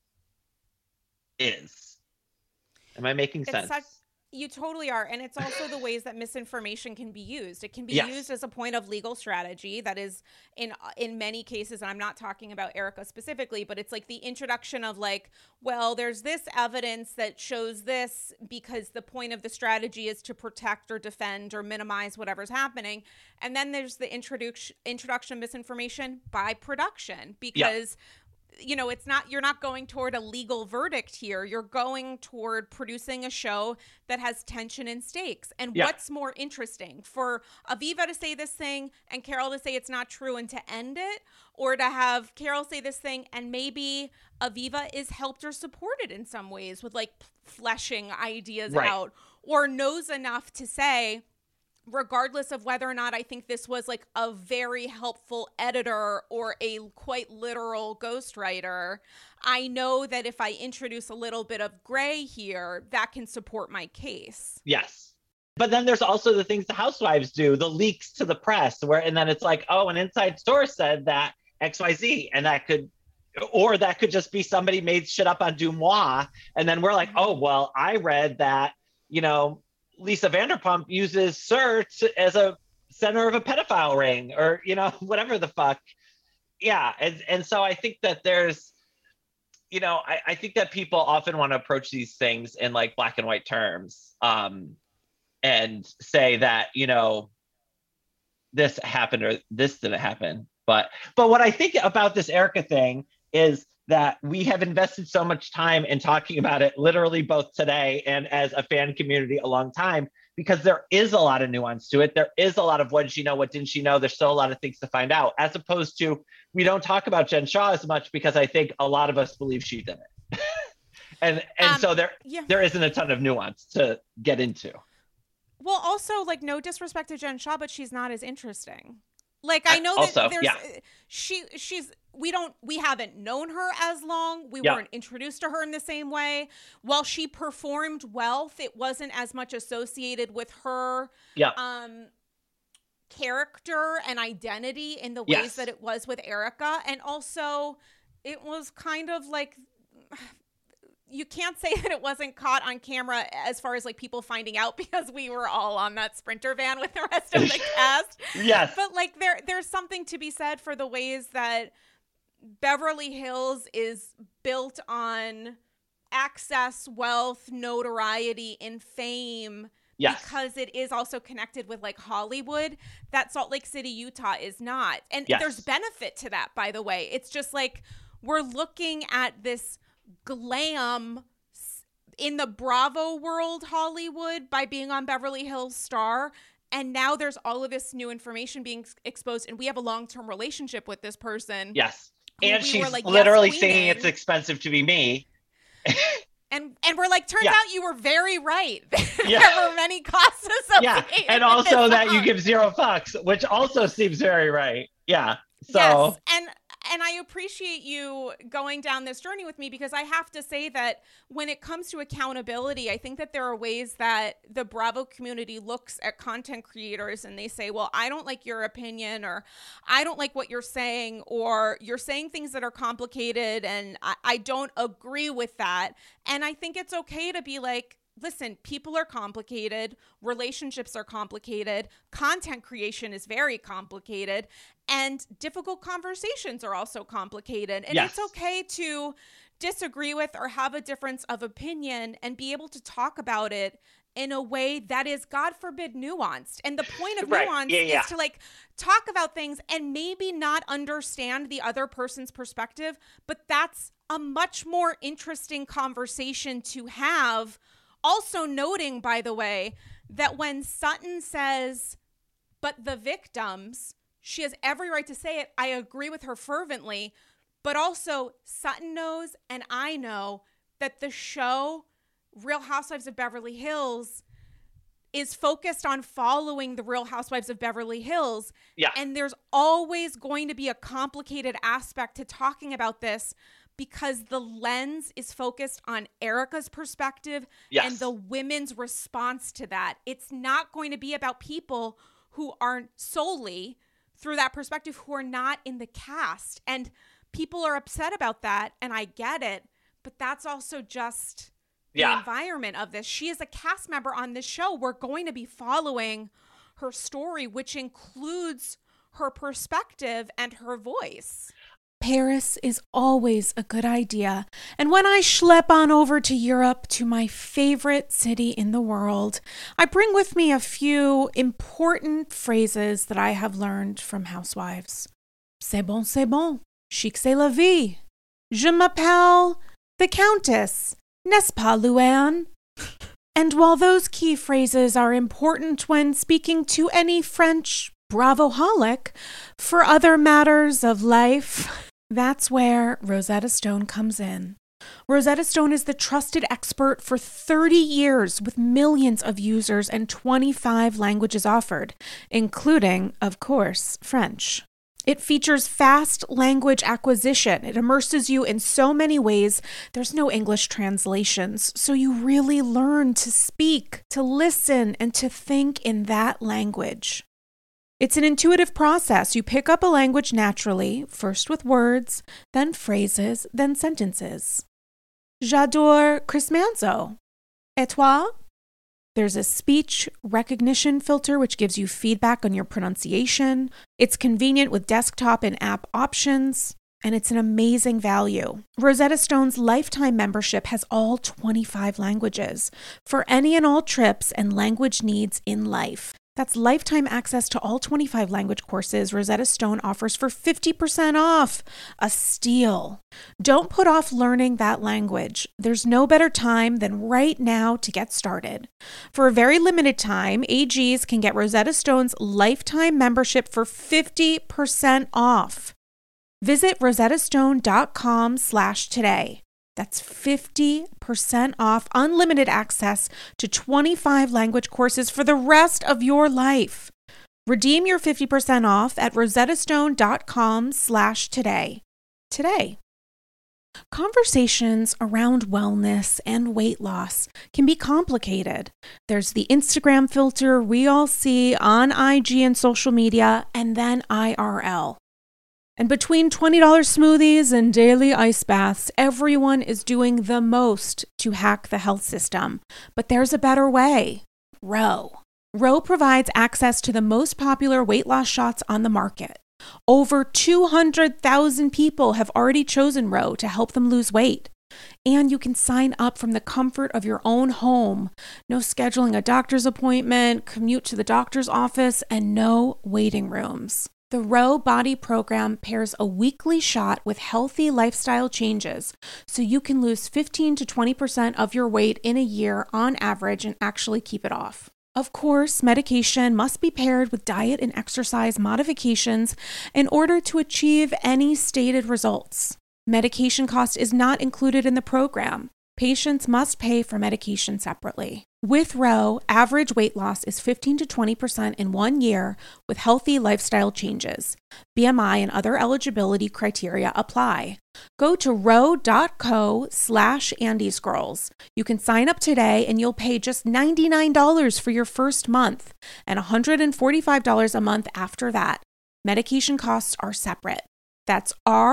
is. Am I making sense? You totally are. And it's also the ways that misinformation can be used. It can be Yes. used as a point of legal strategy that is in many cases, and I'm not talking about Erika specifically, but it's like the introduction of like, well, there's this evidence that shows this because the point of the strategy is to protect or defend or minimize whatever's happening. And then there's the introduction of misinformation by production because you know, you're not going toward a legal verdict here. You're going toward producing a show that has tension and stakes. And what's more interesting, for Aviva to say this thing and Carol to say it's not true and to end it, or to have Carol say this thing and maybe Aviva is helped or supported in some ways with like fleshing ideas out, or knows enough to say, regardless of whether or not I think this was like a very helpful editor or a quite literal ghostwriter, I know that if I introduce a little bit of gray here, that can support my case. Yes. But then there's also the things the housewives do, the leaks to the press, and then it's like, oh, an inside source said that XYZ, and that could just be somebody made shit up on DeuxMoi. And then we're like, oh, well, I read that, you know, Lisa Vanderpump uses SUR as a center of a pedophile ring, or, you know, whatever the fuck. Yeah. And so I think that there's, you know, I think that people often want to approach these things in like black and white terms, and say that, you know, this happened or this didn't happen. But what I think about this Erika thing is that we have invested so much time in talking about it, literally both today and as a fan community a long time, because there is a lot of nuance to it. There is a lot of what did she know, what didn't she know? There's still a lot of things to find out, as opposed to we don't talk about Jen Shah as much because I think a lot of us believe she did it. and so there isn't a ton of nuance to get into. Well, also, like, no disrespect to Jen Shah, but she's not as interesting. Like, I know that there's we haven't known her as long. We weren't introduced to her in the same way. While she performed Wealth, it wasn't as much associated with her character and identity in the ways that it was with Erika. And also, it was kind of like, you can't say that it wasn't caught on camera as far as like people finding out, because we were all on that Sprinter van with the rest of the cast. Yes. But like there's something to be said for the ways that Beverly Hills is built on access, wealth, notoriety, and fame. Yes. Because it is also connected with like Hollywood, that Salt Lake City, Utah is not. And there's benefit to that, by the way. It's just like we're looking at this glam in the Bravo world, Hollywood, by being on Beverly Hills Star. And now there's all of this new information being exposed, and we have a long-term relationship with this person. Yes. And she's like, literally saying it's expensive to be me. And we're like, turns out you were very right. There were many costs associated. Yeah, and also that you give zero fucks, which also seems very right. Yeah. So. Yes, and I appreciate you going down this journey with me, because I have to say that when it comes to accountability, I think that there are ways that the Bravo community looks at content creators and they say, well, I don't like your opinion, or I don't like what you're saying, or you're saying things that are complicated and I don't agree with that. And I think it's okay to be like, listen, people are complicated, relationships are complicated, content creation is very complicated, and difficult conversations are also complicated. And it's okay to disagree with or have a difference of opinion and be able to talk about it in a way that is, God forbid, nuanced. And the point of Right. nuance Yeah. is to like talk about things and maybe not understand the other person's perspective, but that's a much more interesting conversation to have. Also noting, by the way, that when Sutton says, but the victims, she has every right to say it. I agree with her fervently. But also, Sutton knows and I know that the show Real Housewives of Beverly Hills is focused on following the Real Housewives of Beverly Hills. Yeah. And there's always going to be a complicated aspect to talking about this because the lens is focused on Erika's perspective and the women's response to that. It's not going to be about people who aren't solely through that perspective, who are not in the cast. And people are upset about that, and I get it, but that's also just the environment of this. She is a cast member on this show. We're going to be following her story, which includes her perspective and her voice. Paris is always a good idea. And when I schlep on over to Europe, to my favorite city in the world, I bring with me a few important phrases that I have learned from housewives. C'est bon, c'est bon. Chic, c'est la vie. Je m'appelle the Countess. N'est-ce pas, Luann? And while those key phrases are important when speaking to any French bravoholic, for other matters of life, that's where Rosetta Stone comes in. Rosetta Stone is the trusted expert for 30 years with millions of users and 25 languages offered, including, of course, French. It features fast language acquisition. It immerses you in so many ways. There's no English translations, so you really learn to speak, to listen, and to think in that language. It's an intuitive process. You pick up a language naturally, first with words, then phrases, then sentences. J'adore Chris Manzo. Et toi? There's a speech recognition filter, which gives you feedback on your pronunciation. It's convenient with desktop and app options, and it's an amazing value. Rosetta Stone's lifetime membership has all 25 languages for any and all trips and language needs in life. That's lifetime access to all 25 language courses Rosetta Stone offers for 50% off. A steal. Don't put off learning that language. There's no better time than right now to get started. For a very limited time, AGs can get Rosetta Stone's lifetime membership for 50% off. Visit rosettastone.com/today. That's 50% off unlimited access to 25 language courses for the rest of your life. Redeem your 50% off at rosettastone.com/today. Today. Conversations around wellness and weight loss can be complicated. There's the Instagram filter we all see on IG and social media, and then IRL. And between $20 smoothies and daily ice baths, everyone is doing the most to hack the health system. But there's a better way. Ro. Ro provides access to the most popular weight loss shots on the market. Over 200,000 people have already chosen Ro to help them lose weight. And you can sign up from the comfort of your own home. No scheduling a doctor's appointment, commute to the doctor's office, and no waiting rooms. The Ro Body Program pairs a weekly shot with healthy lifestyle changes, so you can lose 15 to 20% of your weight in a year on average and actually keep it off. Of course, medication must be paired with diet and exercise modifications in order to achieve any stated results. Medication cost is not included in the program. Patients must pay for medication separately. With Ro, average weight loss is 15 to 20% in 1 year with healthy lifestyle changes. BMI and other eligibility criteria apply. Go to ro.co/andyscrolls. You can sign up today and you'll pay just $99 for your first month and $145 a month after that. Medication costs are separate. That's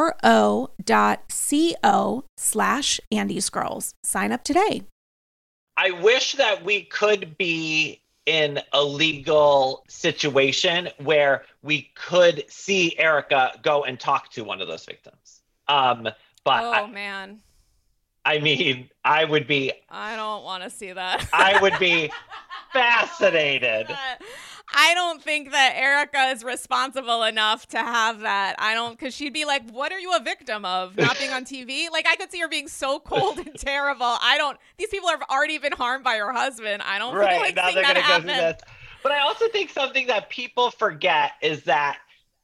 ro.co/andyscrolls. Sign up today. I wish that we could be in a legal situation where we could see Erika go and talk to one of those victims. But man. I mean, I would be don't want to see that. I would be fascinated. I don't think that Erica is responsible enough to have that. I don't, because she'd be like, what are you a victim of? Not being on TV? Like, I could see her being so cold and terrible. These people have already been harmed by her husband. I don't feel like now seeing they're that gonna go happen. through this. But I also think something that people forget is that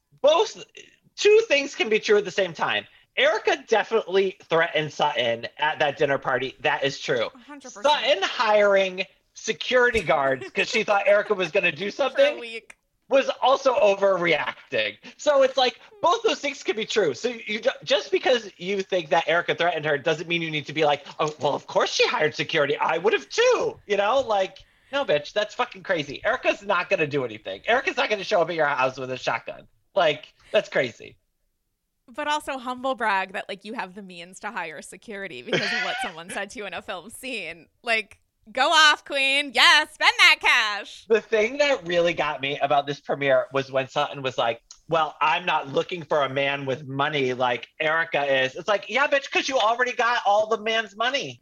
two things can be true at the same time. Erica definitely threatened Sutton at that dinner party. That is true. 100%. Sutton hiring security guards because she thought Erica was going to do something For a week. was also overreacting. So it's like both those things can be true. So just because you think that Erica threatened her doesn't mean you need to be like, oh, well, of course she hired security. I would have too. You know, like, no, bitch, that's fucking crazy. Erica's not going to do anything. Erica's not going to show up at your house with a shotgun. Like, that's crazy. But also humble brag that, like, you have the means to hire security because of what someone said to you in a film scene. Like, go off, queen. Yes, spend that cash. The thing that really got me about this premiere was when Sutton was like, well, I'm not looking for a man with money like Erica is. It's like, yeah, bitch, because you already got all the man's money.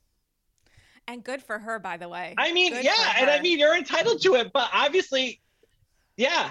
And good for her, by the way. I mean, good yeah, and I mean, you're entitled to it, but obviously, yeah.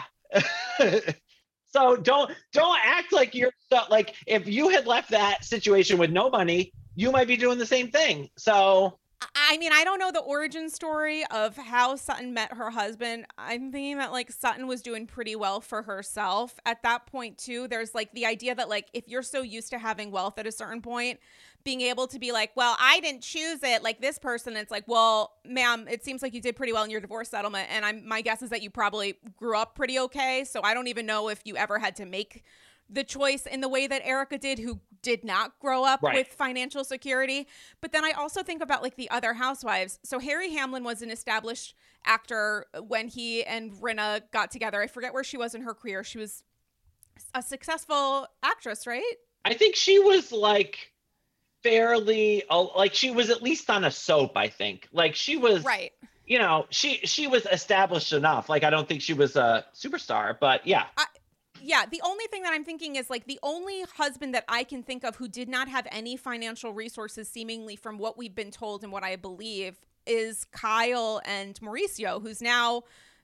So don't act like you're like, if you had left that situation with no money, you might be doing the same thing. So I mean, I don't know the origin story of how Sutton met her husband. I'm thinking that, like, Sutton was doing pretty well for herself at that point too. There's, like, the idea that, like, if you're so used to having wealth at a certain point, being able to be like, well, I didn't choose it, like this person, it's like, well, ma'am, it seems like you did pretty well in your divorce settlement, and my guess is that you probably grew up pretty okay, so I don't even know if you ever had to make the choice in the way that Erica did, who did not grow up with financial security. But then I also think about, like, the other housewives. So Harry Hamlin was an established actor when he and Rinna got together. I forget where she was in her career. She was a successful actress, right? I think she was, like, fairly, like, she was at least on a soap, I think. Like, she was, right. You know, she was established enough. Like, I don't think she was a superstar, but yeah. Yeah, the only thing that I'm thinking is, like, the only husband that I can think of who did not have any financial resources, seemingly from what we've been told and what I believe, is Kyle and Mauricio, who's now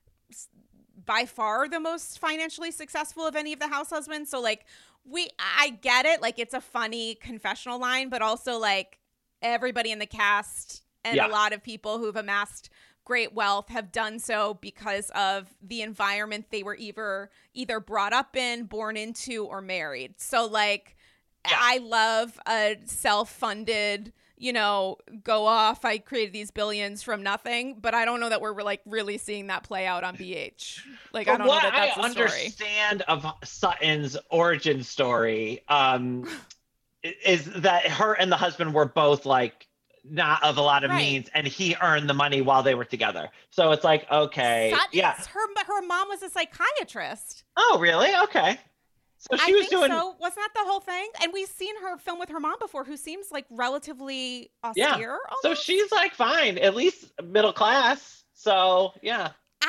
by far the most financially successful of any of the house husbands. So, like, I get it. Like, it's a funny confessional line, but also, like, everybody in the cast and a lot of people who've amassed great wealth have done so because of the environment they were either brought up in, born into, or married. So, like, I love a self-funded, you know, go off, I created these billions from nothing, but I don't know that we're, like, really seeing that play out on BH. Like, I don't know that that's the story. What I understand of Sutton's origin story is that her and the husband were both, like, not of a lot of means, and he earned the money while they were together. So it's like, okay. Her mom was a psychiatrist. Oh, really? Okay. So she was doing. So wasn't that the whole thing? And we've seen her film with her mom before, who seems like relatively austere. Yeah. So she's like fine, at least middle class. So yeah.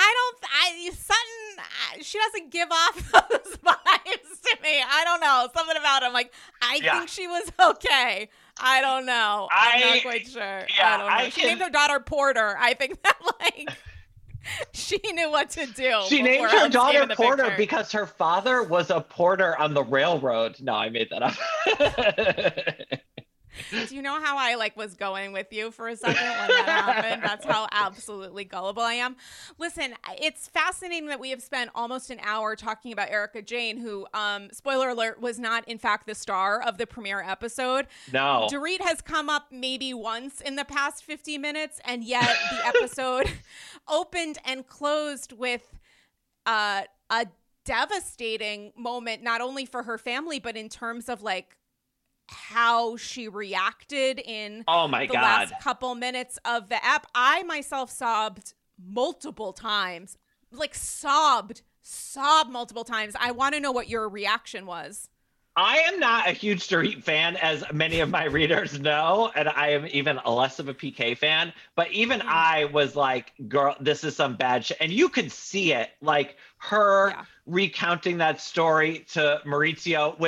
Sutton, she doesn't give off those vibes to me. I don't know. Something about him. Like, I think she was okay. I don't know. I'm not quite sure. Yeah, I don't know. She named her daughter Porter. I think that, like, she knew what to do. She named her daughter Porter because her father was a porter on the railroad. No, I made that up. Do you know how I, like, was going with you for a second when that happened? That's how absolutely gullible I am. Listen, it's fascinating that we have spent almost an hour talking about Erika Jayne, who, spoiler alert, was not, in fact, the star of the premiere episode. No. Dorit has come up maybe once in the past 50 minutes, and yet the episode opened and closed with a devastating moment, not only for her family, but in terms of, like, how she reacted in the last couple minutes of the app. I myself sobbed multiple times, like sobbed multiple times. I want to know what your reaction was. I am not a huge Dorit fan, as many of my readers know, and I am even less of a PK fan. But even I was like, girl, this is some bad shit. And you could see it, like her recounting that story to Mauricio, which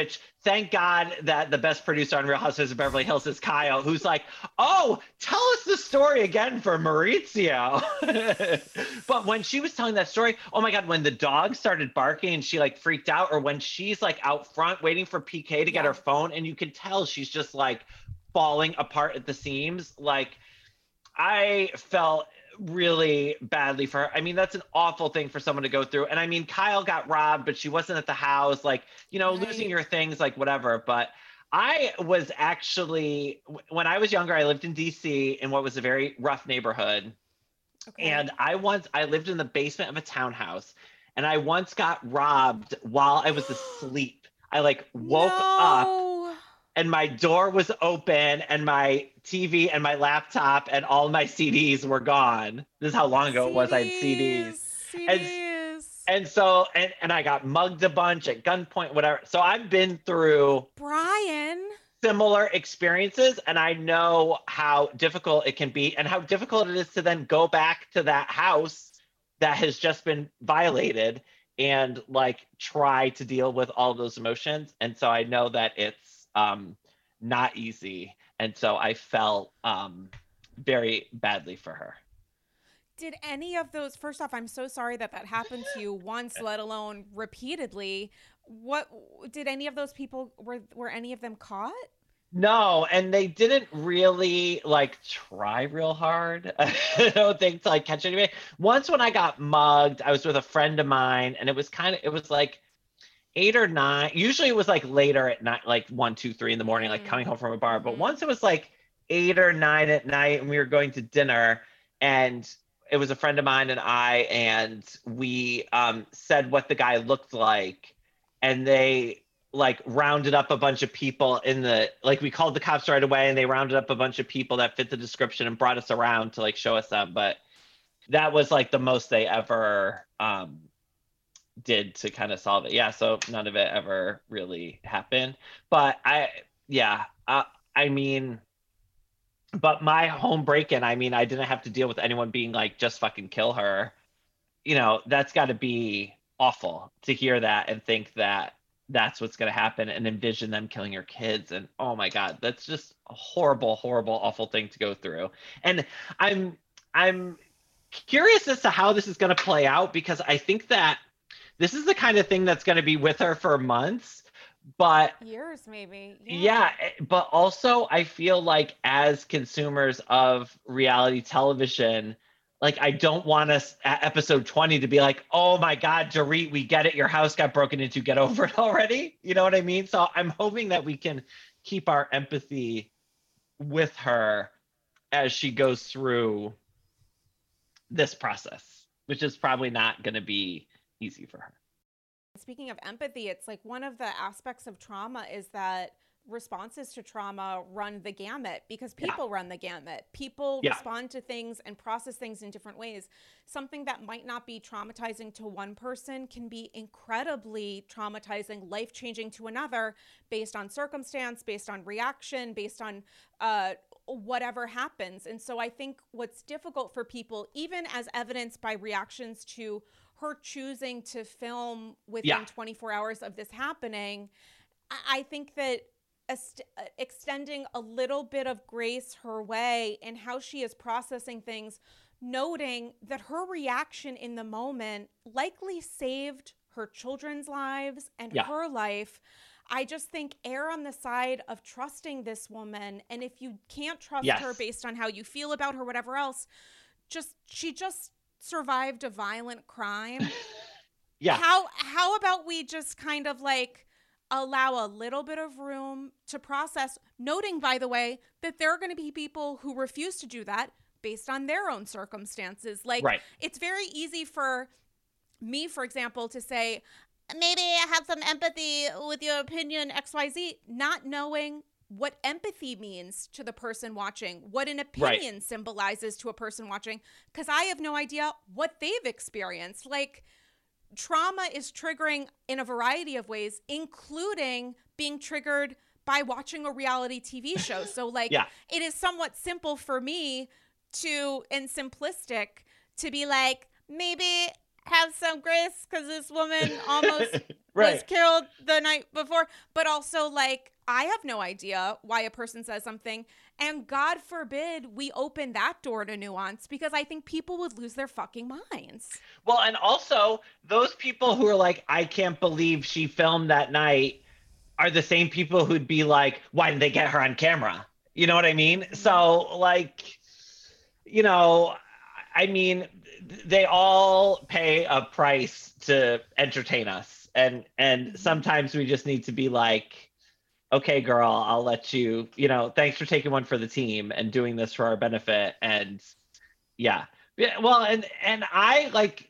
thank God that the best producer on Real Housewives of Beverly Hills is Kyle, who's like, oh, tell us the story again for Maurizio. But when she was telling that story, oh my God, when the dog started barking and she like freaked out, or when she's like out front waiting for PK to get her phone, and you can tell she's just like falling apart at the seams. Like, I felt really badly for her. I mean, that's an awful thing for someone to go through. And I mean, Kyle got robbed, but she wasn't at the house. Like, you know, losing your things, like whatever. But I was actually, when I was younger, I lived in DC in what was a very rough neighborhood. Okay. And I lived in the basement of a townhouse, and I once got robbed while I was asleep. I like woke up and my door was open and my TV and my laptop and all my CDs were gone. This is how long ago it was I had CDs. And so, and I got mugged a bunch at gunpoint, whatever. So I've been through similar experiences, and I know how difficult it can be and how difficult it is to then go back to that house that has just been violated and like try to deal with all of those emotions. And so I know that it's not easy. And so I felt very badly for her. Did any of those, first off, I'm so sorry that happened to you once, let alone repeatedly. What did any of those people, were any of them caught? No, and they didn't really like try real hard. I don't think to like catch anybody. Once when I got mugged, I was with a friend of mine, and it was like 8 or 9. Usually it was like later at night, like 1, 2, 3 in the morning, like coming home from a bar. But once it was like 8 or 9 at night, and we were going to dinner, and it was a friend of mine and we said what the guy looked like, and they like rounded up a bunch of people we called the cops right away, and they rounded up a bunch of people that fit the description and brought us around to like show us them. But that was like the most they ever did to kind of solve it. Yeah, so none of it ever really happened. But I mean, but my home break-in, I mean, I didn't have to deal with anyone being like, just fucking kill her. You know, that's got to be awful to hear that and think that that's what's going to happen and envision them killing your kids. And oh my God, that's just a horrible, horrible, awful thing to go through. And I'm curious as to how this is going to play out, because I think that this is the kind of thing that's going to be with her for months, but years maybe. Yeah, but also I feel like as consumers of reality television, like I don't want us at episode 20 to be like, oh my God, Dorit, we get it. Your house got broken into. Get over it already. You know what I mean? So I'm hoping that we can keep our empathy with her as she goes through this process, which is probably not going to be easy for her. Speaking of empathy, it's like one of the aspects of trauma is that responses to trauma run the gamut, because people run the gamut. People respond to things and process things in different ways. Something that might not be traumatizing to one person can be incredibly traumatizing, life-changing to another, based on circumstance, based on reaction, based on whatever happens. And so I think what's difficult for people, even as evidenced by reactions to her choosing to film within 24 hours of this happening, I think that extending a little bit of grace her way in how she is processing things, noting that her reaction in the moment likely saved her children's lives and her life. I just think err on the side of trusting this woman. And if you can't trust her based on how you feel about her, whatever else, she just survived a violent crime. How about we just kind of like allow a little bit of room to process, noting, by the way, that there are going to be people who refuse to do that based on their own circumstances. Like, it's very easy for me, for example, to say, maybe I have some empathy with your opinion, XYZ, not knowing what empathy means to the person watching, what an opinion symbolizes to a person watching, because I have no idea what they've experienced. Like, trauma is triggering in a variety of ways, including being triggered by watching a reality TV show. So like, it is somewhat simple for me and simplistic to be like, maybe have some grace because this woman almost was Right. killed the night before. But also, like, I have no idea why a person says something. And God forbid we open that door to nuance, because I think people would lose their fucking minds. Well, and also those people who are like, I can't believe she filmed that night, are the same people who'd be like, why didn't they get her on camera? You know what I mean? So, like, you know, I mean, they all pay a price to entertain us. And sometimes we just need to be like, okay, girl, I'll let you, you know, thanks for taking one for the team and doing this for our benefit. And yeah. Yeah, well, and I like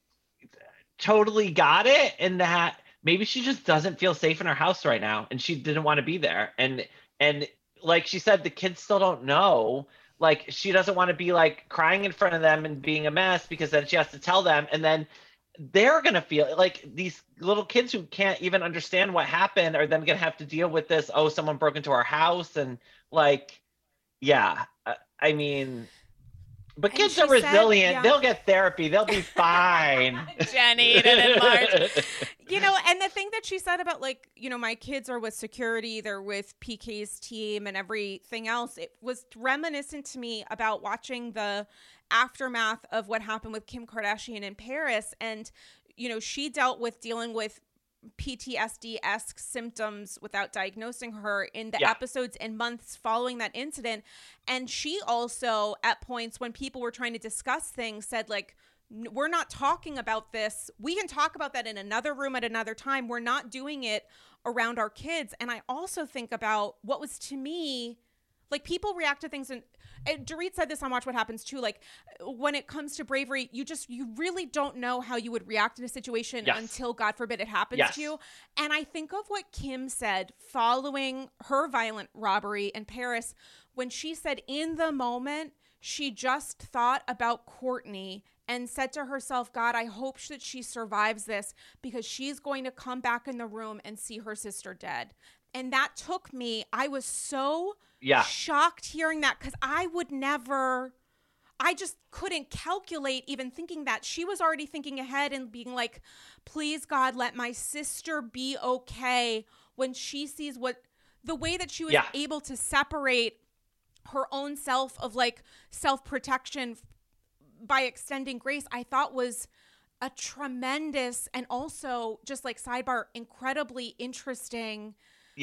totally got it in that maybe she just doesn't feel safe in her house right now and she didn't want to be there. And like she said, the kids still don't know. Like she doesn't want to be like crying in front of them and being a mess, because then she has to tell them, and then they're gonna feel like these little kids who can't even understand what happened are then gonna have to deal with this. Oh, someone broke into our house, and like, yeah, I mean, but And kids she are said- resilient. yeah. They'll get therapy. They'll be fine. Jenny and Marge. You know, and the thing that she said about, like, you know, my kids are with security, they're with PK's team and everything else, it was reminiscent to me about watching the aftermath of what happened with Kim Kardashian in Paris. And, you know, she dealing with PTSD-esque symptoms without diagnosing her in the episodes and months following that incident. And she also, at points when people were trying to discuss things, said, like, we're not talking about this. We can talk about that in another room at another time. We're not doing it around our kids. And I also think about what was, to me, like, people react to things, and Dorit said this on Watch What Happens too. Like, when it comes to bravery, you really don't know how you would react in a situation until, God forbid, it happens to you. And I think of what Kim said following her violent robbery in Paris, when she said in the moment, she just thought about Courtney and said to herself, God, I hope that she survives this, because she's going to come back in the room and see her sister dead. And that took me, I was so shocked hearing that, because I just couldn't calculate even thinking that. She was already thinking ahead and being like, please, God, let my sister be okay, when she sees the way that she was able to separate her own self of, like, self-protection by extending grace, I thought was a tremendous, and also, just like, sidebar, incredibly interesting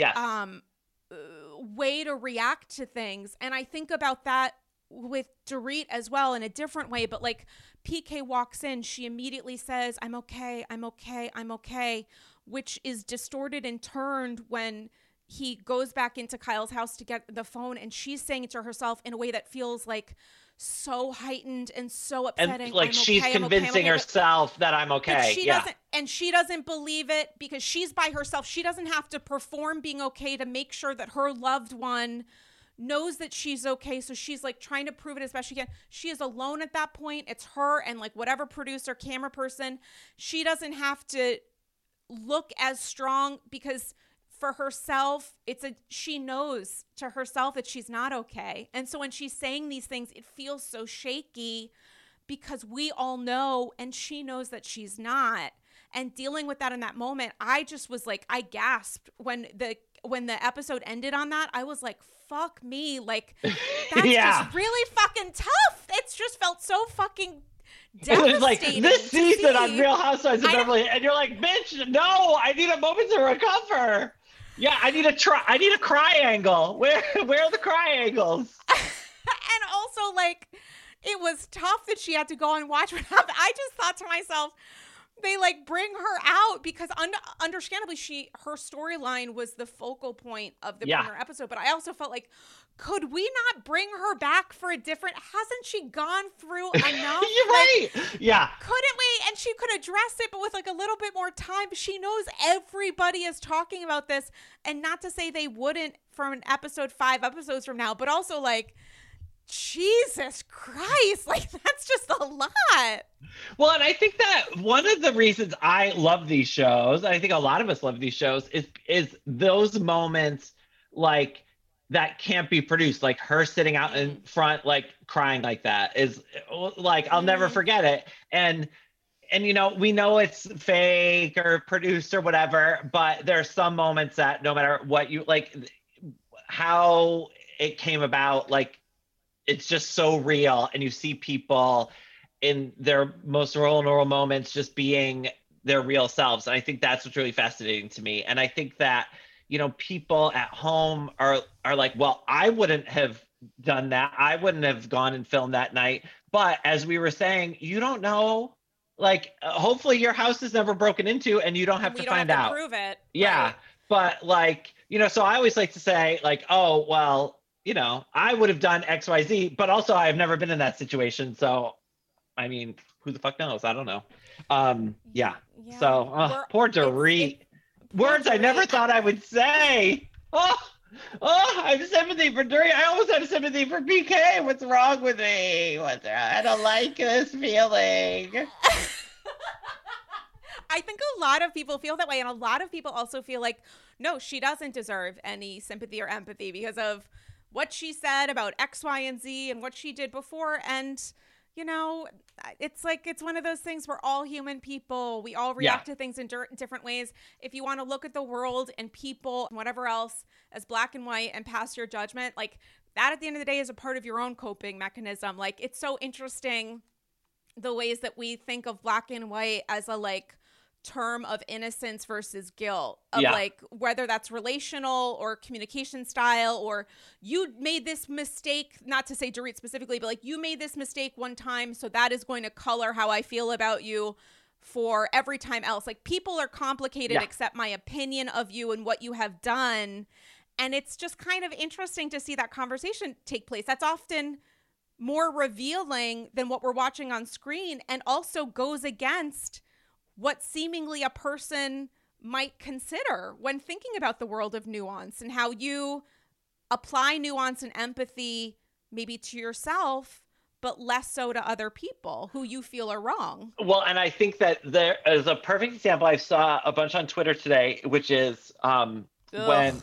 way to react to things. And I think about that with Dorit as well in a different way. But, like, PK walks in, she immediately says, I'm okay, I'm okay, I'm okay, which is distorted and turned when he goes back into Kyle's house to get the phone, and she's saying it to herself in a way that feels like so heightened and so upsetting. And like, she's convincing herself that I'm okay. She doesn't believe it, because she's by herself. She doesn't have to perform being okay to make sure that her loved one knows that she's okay. So she's, like, trying to prove it as best she can. She is alone at that point. It's her and, like, whatever producer, camera person. She doesn't have to look as strong, because for herself, she knows to herself that she's not okay. And so when she's saying these things, it feels so shaky, because we all know, and she knows that she's not. And dealing with that in that moment, I just was like, I gasped when the episode ended on that. I was like, fuck me. Like, that's just really fucking tough. It's just felt so fucking devastating. It was like this season on Real Housewives of Beverly, and you're like, bitch, no, I need a moment to recover. Yeah, I need a cry angle. Where are the cry angles? And also, like, it was tough that she had to go and watch what happened. I just thought to myself, they, like, bring her out because understandably her storyline was the focal point of the premiere episode. But I also felt like, could we not bring her back for a different? Hasn't she gone through enough? You're right. Yeah. Couldn't we? And she could address it, but with, like, a little bit more time. She knows everybody is talking about this, and not to say they wouldn't from an episode 5 episodes from now, but also, like, Jesus Christ, like, that's just a lot. Well, and I think that one of the reasons I love these shows, I think a lot of us love these shows, is those moments, like, that can't be produced, like her sitting out in front, like, crying like that is, like, I'll never forget it. And and we know it's fake or produced or whatever, but there are some moments that no matter what you like, how it came about, like it's just so real, and you see people in their most vulnerable moments just being their real selves. And I think that's what's really fascinating to me. And I think that, people at home are like, well, I wouldn't have done that. I wouldn't have gone and filmed that night. But as we were saying, you don't know. Like, hopefully your house is never broken into and you don't have we to don't find have to out. prove it. Yeah. Right. But like, so I always like to say, like, oh, well, I would have done XYZ, but also I've never been in that situation. So, I mean, who the fuck knows? I don't know. Yeah. So, poor Dorit. Words I never thought I would say. Oh, I have sympathy for Dorit. I almost have sympathy for PK. What's wrong with me? I don't like this feeling. I think a lot of people feel that way. And a lot of people also feel like, no, she doesn't deserve any sympathy or empathy because of what she said about X, Y, and Z and what she did before. And, it's like, it's one of those things. We're all human people. We all react to things in different ways. If you want to look at the world and people and whatever else as black and white and pass your judgment, like that at the end of the day is a part of your own coping mechanism. Like, it's so interesting the ways that we think of black and white as a term of innocence versus guilt of like whether that's relational or communication style, or you made this mistake, not to say Dorit specifically, but like you made this mistake one time, so that is going to color how I feel about you for every time else. Like, people are complicated except my opinion of you and what you have done. And it's just kind of interesting to see that conversation take place. That's often more revealing than what we're watching on screen, and also goes against what seemingly a person might consider when thinking about the world of nuance and how you apply nuance and empathy maybe to yourself, but less so to other people who you feel are wrong. Well, and I think that there is a perfect example. I saw a bunch on Twitter today, which is when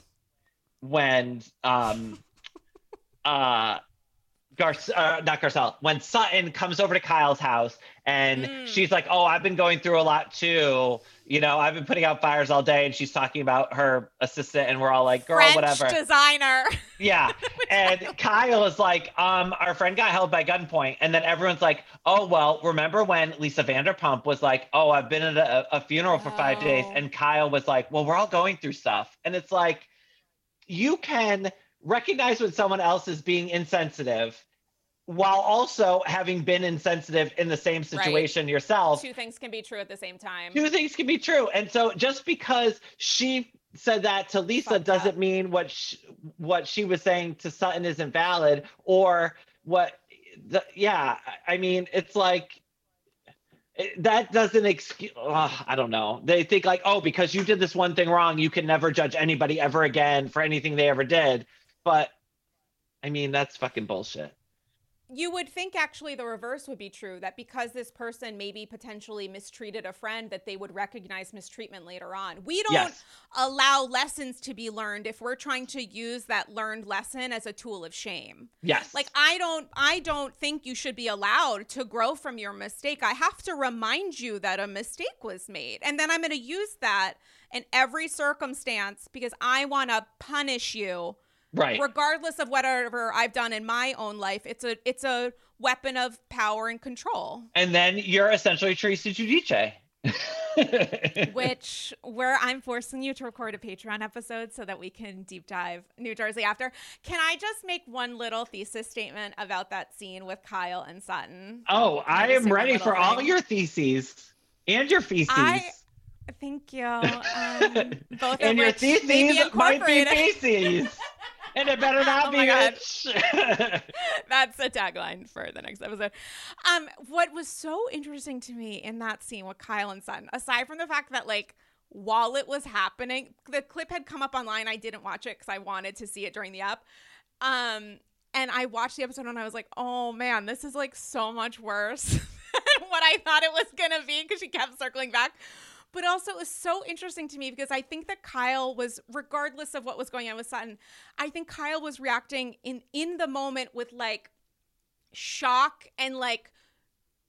not Garcelle, when Sutton comes over to Kyle's house and she's like, oh, I've been going through a lot too. I've been putting out fires all day, and she's talking about her assistant, and we're all like, girl, French whatever. Designer. Yeah. And Kyle is like, our friend got held by gunpoint. And then everyone's like, oh, well, remember when Lisa Vanderpump was like, oh, I've been at a funeral for 5 days. And Kyle was like, well, we're all going through stuff. And it's like, you can recognize when someone else is being insensitive while also having been insensitive in the same situation yourself. Two things can be true at the same time. Two things can be true. And so just because she said that to Lisa doesn't mean what she was saying to Sutton isn't valid, or I mean, it's like, that doesn't excuse, I don't know. They think like, oh, because you did this one thing wrong, you can never judge anybody ever again for anything they ever did. But I mean, that's fucking bullshit. You would think actually the reverse would be true, that because this person maybe potentially mistreated a friend, that they would recognize mistreatment later on. We don't allow lessons to be learned if we're trying to use that learned lesson as a tool of shame. Yes. Like, I don't think you should be allowed to grow from your mistake. I have to remind you that a mistake was made. And then I'm going to use that in every circumstance because I want to punish you. Right. Regardless of whatever I've done in my own life, it's a weapon of power and control. And then you're essentially Teresa Giudice. where I'm forcing you to record a Patreon episode so that we can deep dive New Jersey after. Can I just make one little thesis statement about that scene with Kyle and Sutton? Oh, I am ready for all your theses and your feces. Thank you. Both and of your which theses might be feces. And it better not be rich. That's a tagline for the next episode. What was so interesting to me in that scene with Kyle and Sutton, aside from the fact that, like, while it was happening, the clip had come up online. I didn't watch it because I wanted to see it during the app. And I watched the episode and I was like, oh man, this is like so much worse than what I thought it was going to be, because she kept circling back. But also it was so interesting to me because I think that Kyle was, regardless of what was going on with Sutton, I think Kyle was reacting in the moment with like shock and like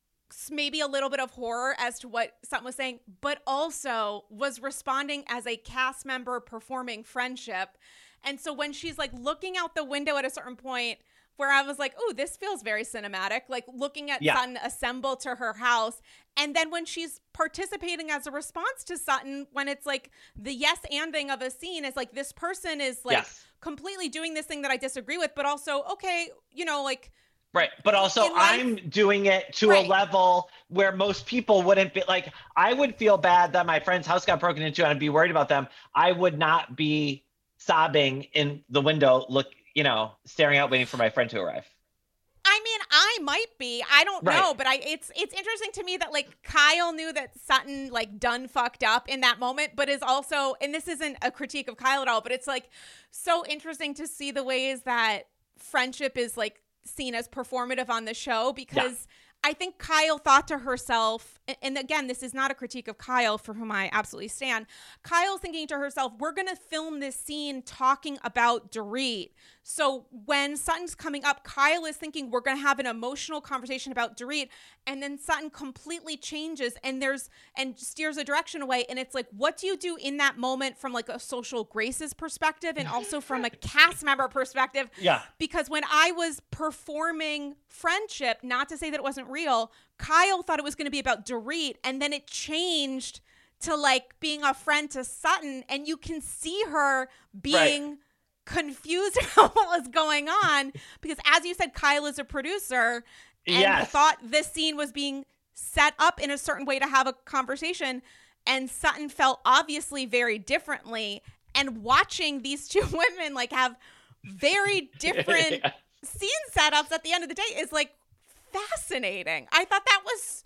maybe a little bit of horror as to what Sutton was saying, but also was responding as a cast member performing Friendship. And so when she's like looking out the window at a certain point where I was like, oh, this feels very cinematic, like looking at Sutton assemble to her house. And then when she's participating as a response to Sutton, when it's like the yes-anding of a scene is like, this person is like completely doing this thing that I disagree with, but also, okay, you know, like. Right. But also I'm doing it to a level where most people wouldn't be like, I would feel bad that my friend's house got broken into and I'd be worried about them. I would not be sobbing in the window, staring out, waiting for my friend to arrive. I mean, I might be. I don't know, but it's interesting to me that like Kyle knew that Sutton like done fucked up in that moment, but is also, and this isn't a critique of Kyle at all, but it's like so interesting to see the ways that Friendship is like seen as performative on the show, because I think Kyle thought to herself, and again, this is not a critique of Kyle, for whom I absolutely stand. Kyle's thinking to herself, we're going to film this scene talking about Dorit. So when Sutton's coming up, Kyle is thinking we're going to have an emotional conversation about Dorit. And then Sutton completely changes and steers a direction away. And it's like, what do you do in that moment from like a social graces perspective and also from a cast member perspective? Yeah. Because when I was performing Friendship, not to say that it wasn't real, Kyle thought it was going to be about Dorit, and then it changed to like being a friend to Sutton, and you can see her being confused about what was going on, because as you said, Kyle is a producer and thought this scene was being set up in a certain way to have a conversation, and Sutton felt obviously very differently. And watching these two women like have very different scene setups at the end of the day is like fascinating. I thought that was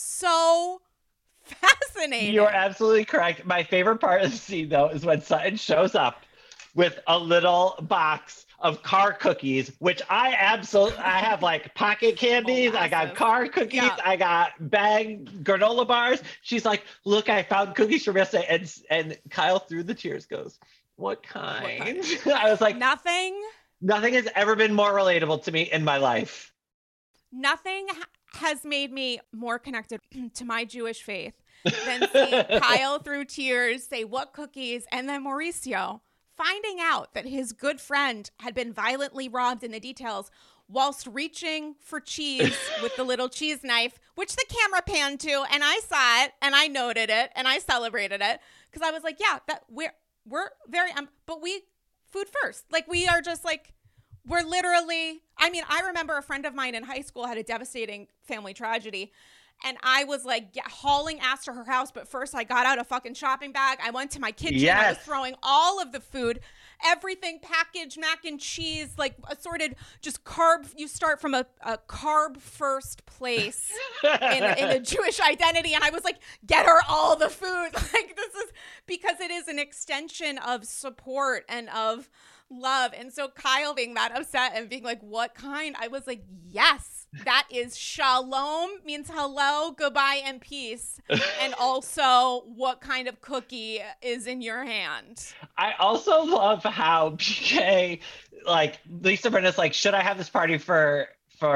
so fascinating. You're absolutely correct. My favorite part of the scene, though, is when Sutton shows up with a little box of car cookies, which I have like pocket candies. I got car cookies. Yeah. I got bag granola bars. She's like, look, I found cookies from yesterday. And Kyle, through the tears, goes, what kind? I was like, nothing has ever been more relatable to me in my life. Nothing has made me more connected to my Jewish faith than seeing Kyle through tears say, what cookies? And then Mauricio finding out that his good friend had been violently robbed in the details whilst reaching for cheese with the little cheese knife, which the camera panned to. And I saw it and I noted it and I celebrated it because I was like, yeah, that we're very, but we food first. Like we are just like, we're literally, I mean, I remember a friend of mine in high school had a devastating family tragedy. And I was like hauling ass to her house. But first I got out a fucking shopping bag. I went to my kitchen. Yes. I was throwing all of the food, everything packaged, mac and cheese, like assorted, just carb. You start from a carb first place in the Jewish identity. And I was like, get her all the food. Like this is because it is an extension of support and of love. And so Kyle being that upset and being like, what kind? I was like, yes. That is shalom, means hello, goodbye, and peace. And also, what kind of cookie is in your hand? I also love how PK, like, Lisa Brenna's like, should I have this party for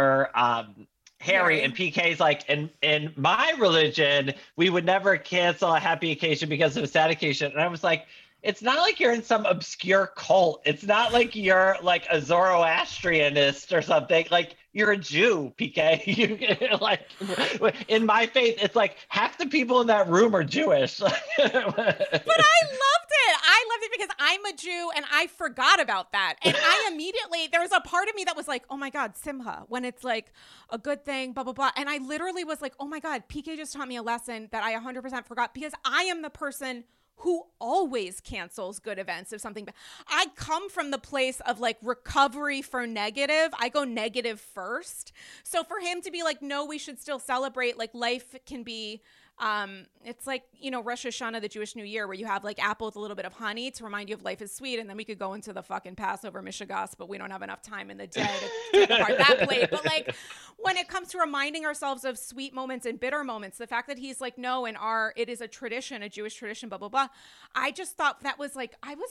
Harry? And PK's like, in my religion, we would never cancel a happy occasion because of a sad occasion. And I was like, it's not like you're in some obscure cult. It's not like you're like a Zoroastrianist or something. Like you're a Jew, PK. You like in my faith, it's like half the people in that room are Jewish. But I loved it. I loved it because I'm a Jew and I forgot about that. And I immediately, there was a part of me that was like, oh my God, Simcha, when it's like a good thing, blah, blah, blah. And I literally was like, oh my God, PK just taught me a lesson that I 100% forgot because I am the person who always cancels good events if something bad. I come from the place of like recovery for negative. I go negative first. So for him to be like, no, we should still celebrate. Like life can be, it's like, you know, Rosh Hashanah, the Jewish New Year, where you have like apple with a little bit of honey to remind you of life is sweet. And then we could go into the fucking Passover Mishigas, but we don't have enough time in the day to take apart that plate. But like when it comes to reminding ourselves of sweet moments and bitter moments, the fact that he's like, no, it is a tradition, a Jewish tradition, blah, blah, blah. I just thought that was like, I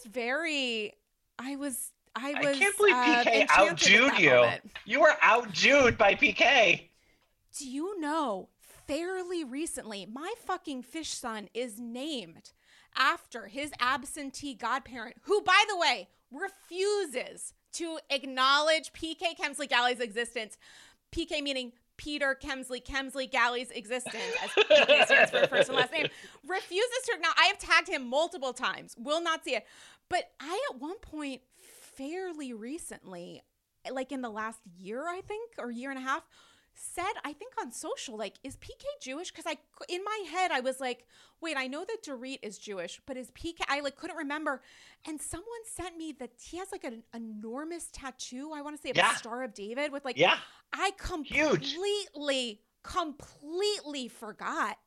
can't believe PK out-Jewed you. You were out-Jewed by PK. Do you know fairly recently, my fucking fish son is named after his absentee godparent, who, by the way, refuses to acknowledge PK Kemsley Galley's existence. PK meaning Peter Kemsley Galley's existence, as PK stands for first and last name. Refuses to acknowledge. I have tagged him multiple times. Will not see it. But I, at one point, fairly recently, like in the last year, I think, or year and a half, said, I think on social, like, is PK Jewish? Because in my head, I was like, wait, I know that Dorit is Jewish, but is PK? I like couldn't remember. And someone sent me that he has like an enormous tattoo, I want to say, of a Star of David with like, I completely forgot.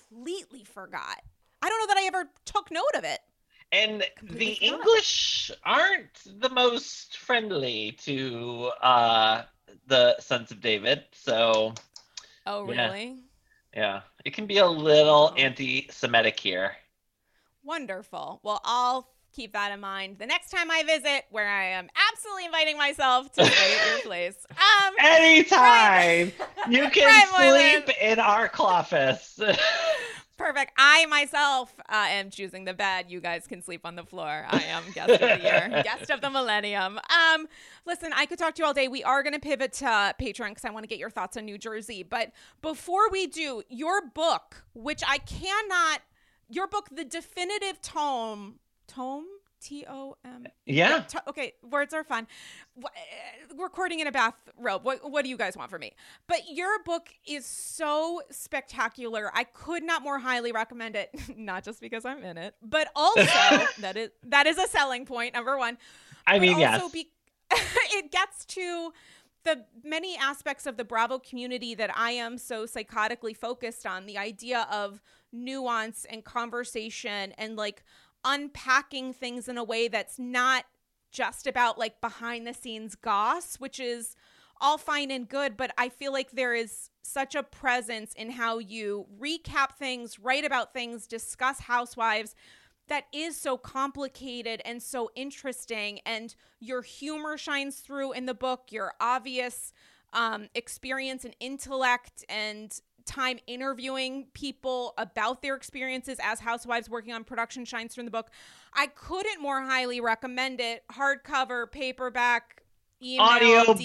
I don't know that I ever took note of it. And the English aren't the most friendly to the Sons of David, so. Oh, really? Yeah. It can be a little anti-Semitic here. Wonderful. Well, I'll keep that in mind the next time I visit, where I am absolutely inviting myself to stay at your place. Anytime. You can sleep in our office. Perfect. I myself am choosing the bed. You guys can sleep on the floor. I am guest of the year, guest of the millennium. Listen, I could talk to you all day. We are going to pivot to Patreon because I want to get your thoughts on New Jersey. But before we do, your book, which I cannot, your book, The Definitive Tome, T-O-M. Yeah. Okay, words are fun. Recording in a bathrobe. What do you guys want from me? But your book is so spectacular. I could not more highly recommend it. Not just because I'm in it, but also that is a selling point, number one. I mean, yes. It gets to the many aspects of the Bravo community that I am so psychotically focused on. The idea of nuance and conversation and like unpacking things in a way that's not just about like behind the scenes goss, which is all fine and good, but I feel like there is such a presence in how you recap things, write about things, discuss housewives that is so complicated and so interesting, and your humor shines through in the book, your obvious experience and intellect and time interviewing people about their experiences as housewives working on production shines through in the book. I couldn't more highly recommend it. Hardcover, paperback, email, audiobook,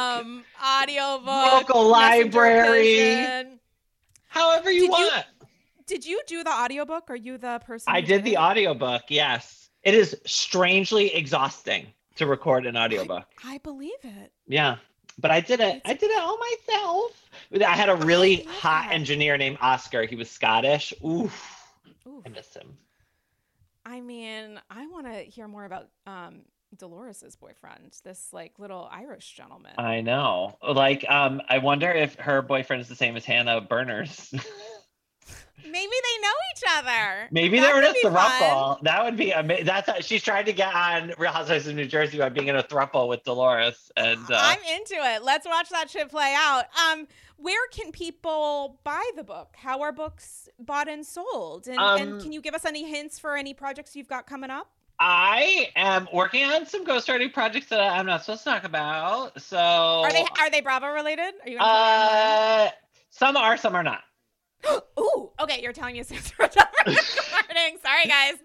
local library, however you want. Did you do the audiobook? Are you the person? I did the audiobook, yes. It is strangely exhausting to record an audiobook. I believe it. Yeah. But I did it all myself. I had a really hot engineer named Oscar. He was Scottish. Oof. I miss him. I mean, I want to hear more about Dolores's boyfriend, this like little Irish gentleman. I know. Like, I wonder if her boyfriend is the same as Hannah Berners. Maybe they know each other. Maybe they were in a throuple. That would be amazing. That's how she's trying to get on Real Housewives of New Jersey by being in a throuple with Dolores. And I'm into it. Let's watch that shit play out. Where can people buy the book? How are books bought and sold? And can you give us any hints for any projects you've got coming up? I am working on some ghostwriting projects that I'm not supposed to talk about. So are they Bravo related? Are you gonna some are, some are not. Ooh, okay, you're telling me a secret recording. Sorry, guys.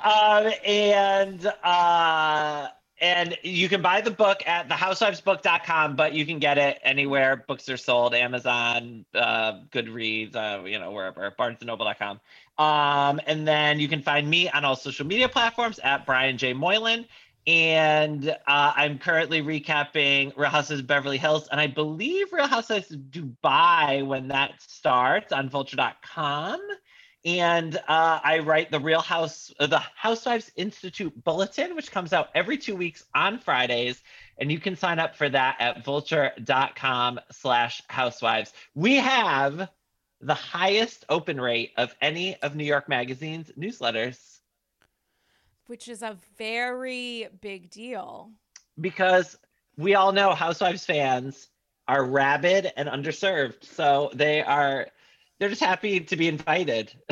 And you can buy the book at thehousewivesbook.com, but you can get it anywhere books are sold, Amazon, Goodreads, wherever, barnesandnoble.com. And then you can find me on all social media platforms at Brian J. Moylan. And I'm currently recapping Real Housewives of Beverly Hills, and I believe Real Housewives of Dubai when that starts on vulture.com. And I write the Housewives Institute Bulletin, which comes out every 2 weeks on Fridays. And you can sign up for that at vulture.com/housewives. We have the highest open rate of any of New York Magazine's newsletters. Which is a very big deal. Because we all know Housewives fans are rabid and underserved. So they're just happy to be invited.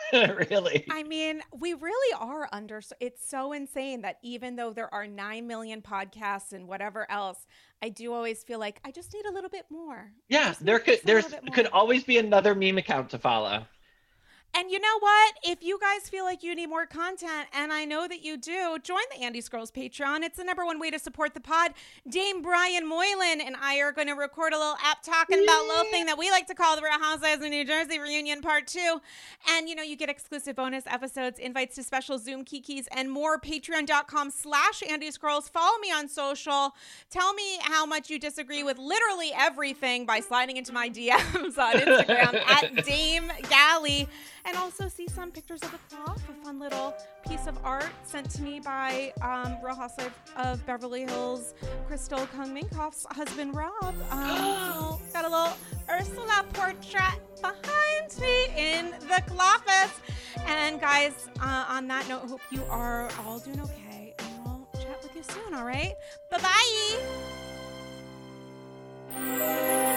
Really. I mean, we really are under. It's so insane that even though there are 9 million podcasts and whatever else, I do always feel like I just need a little bit more. Yeah, there's could always be another meme account to follow. And you know what? If you guys feel like you need more content, and I know that you do, join the Andy Scrolls Patreon. It's the #1 way to support the pod. Dame Brian Moylan and I are going to record a little app talking about a little thing that we like to call the Real Housewives of New Jersey Reunion Part 2. And, you get exclusive bonus episodes, invites to special Zoom kikis, and more. Patreon.com/Andy Scrolls. Follow me on social. Tell me how much you disagree with literally everything by sliding into my DMs on Instagram at Dame Galley. And also see some pictures of the cloth, a fun little piece of art sent to me by Real Housewife of Beverly Hills, Crystal Kung Minkoff's husband, Rob. Got a little Ursula portrait behind me in the closet. And guys, on that note, hope you are all doing okay. And we'll chat with you soon, all right? Bye-bye.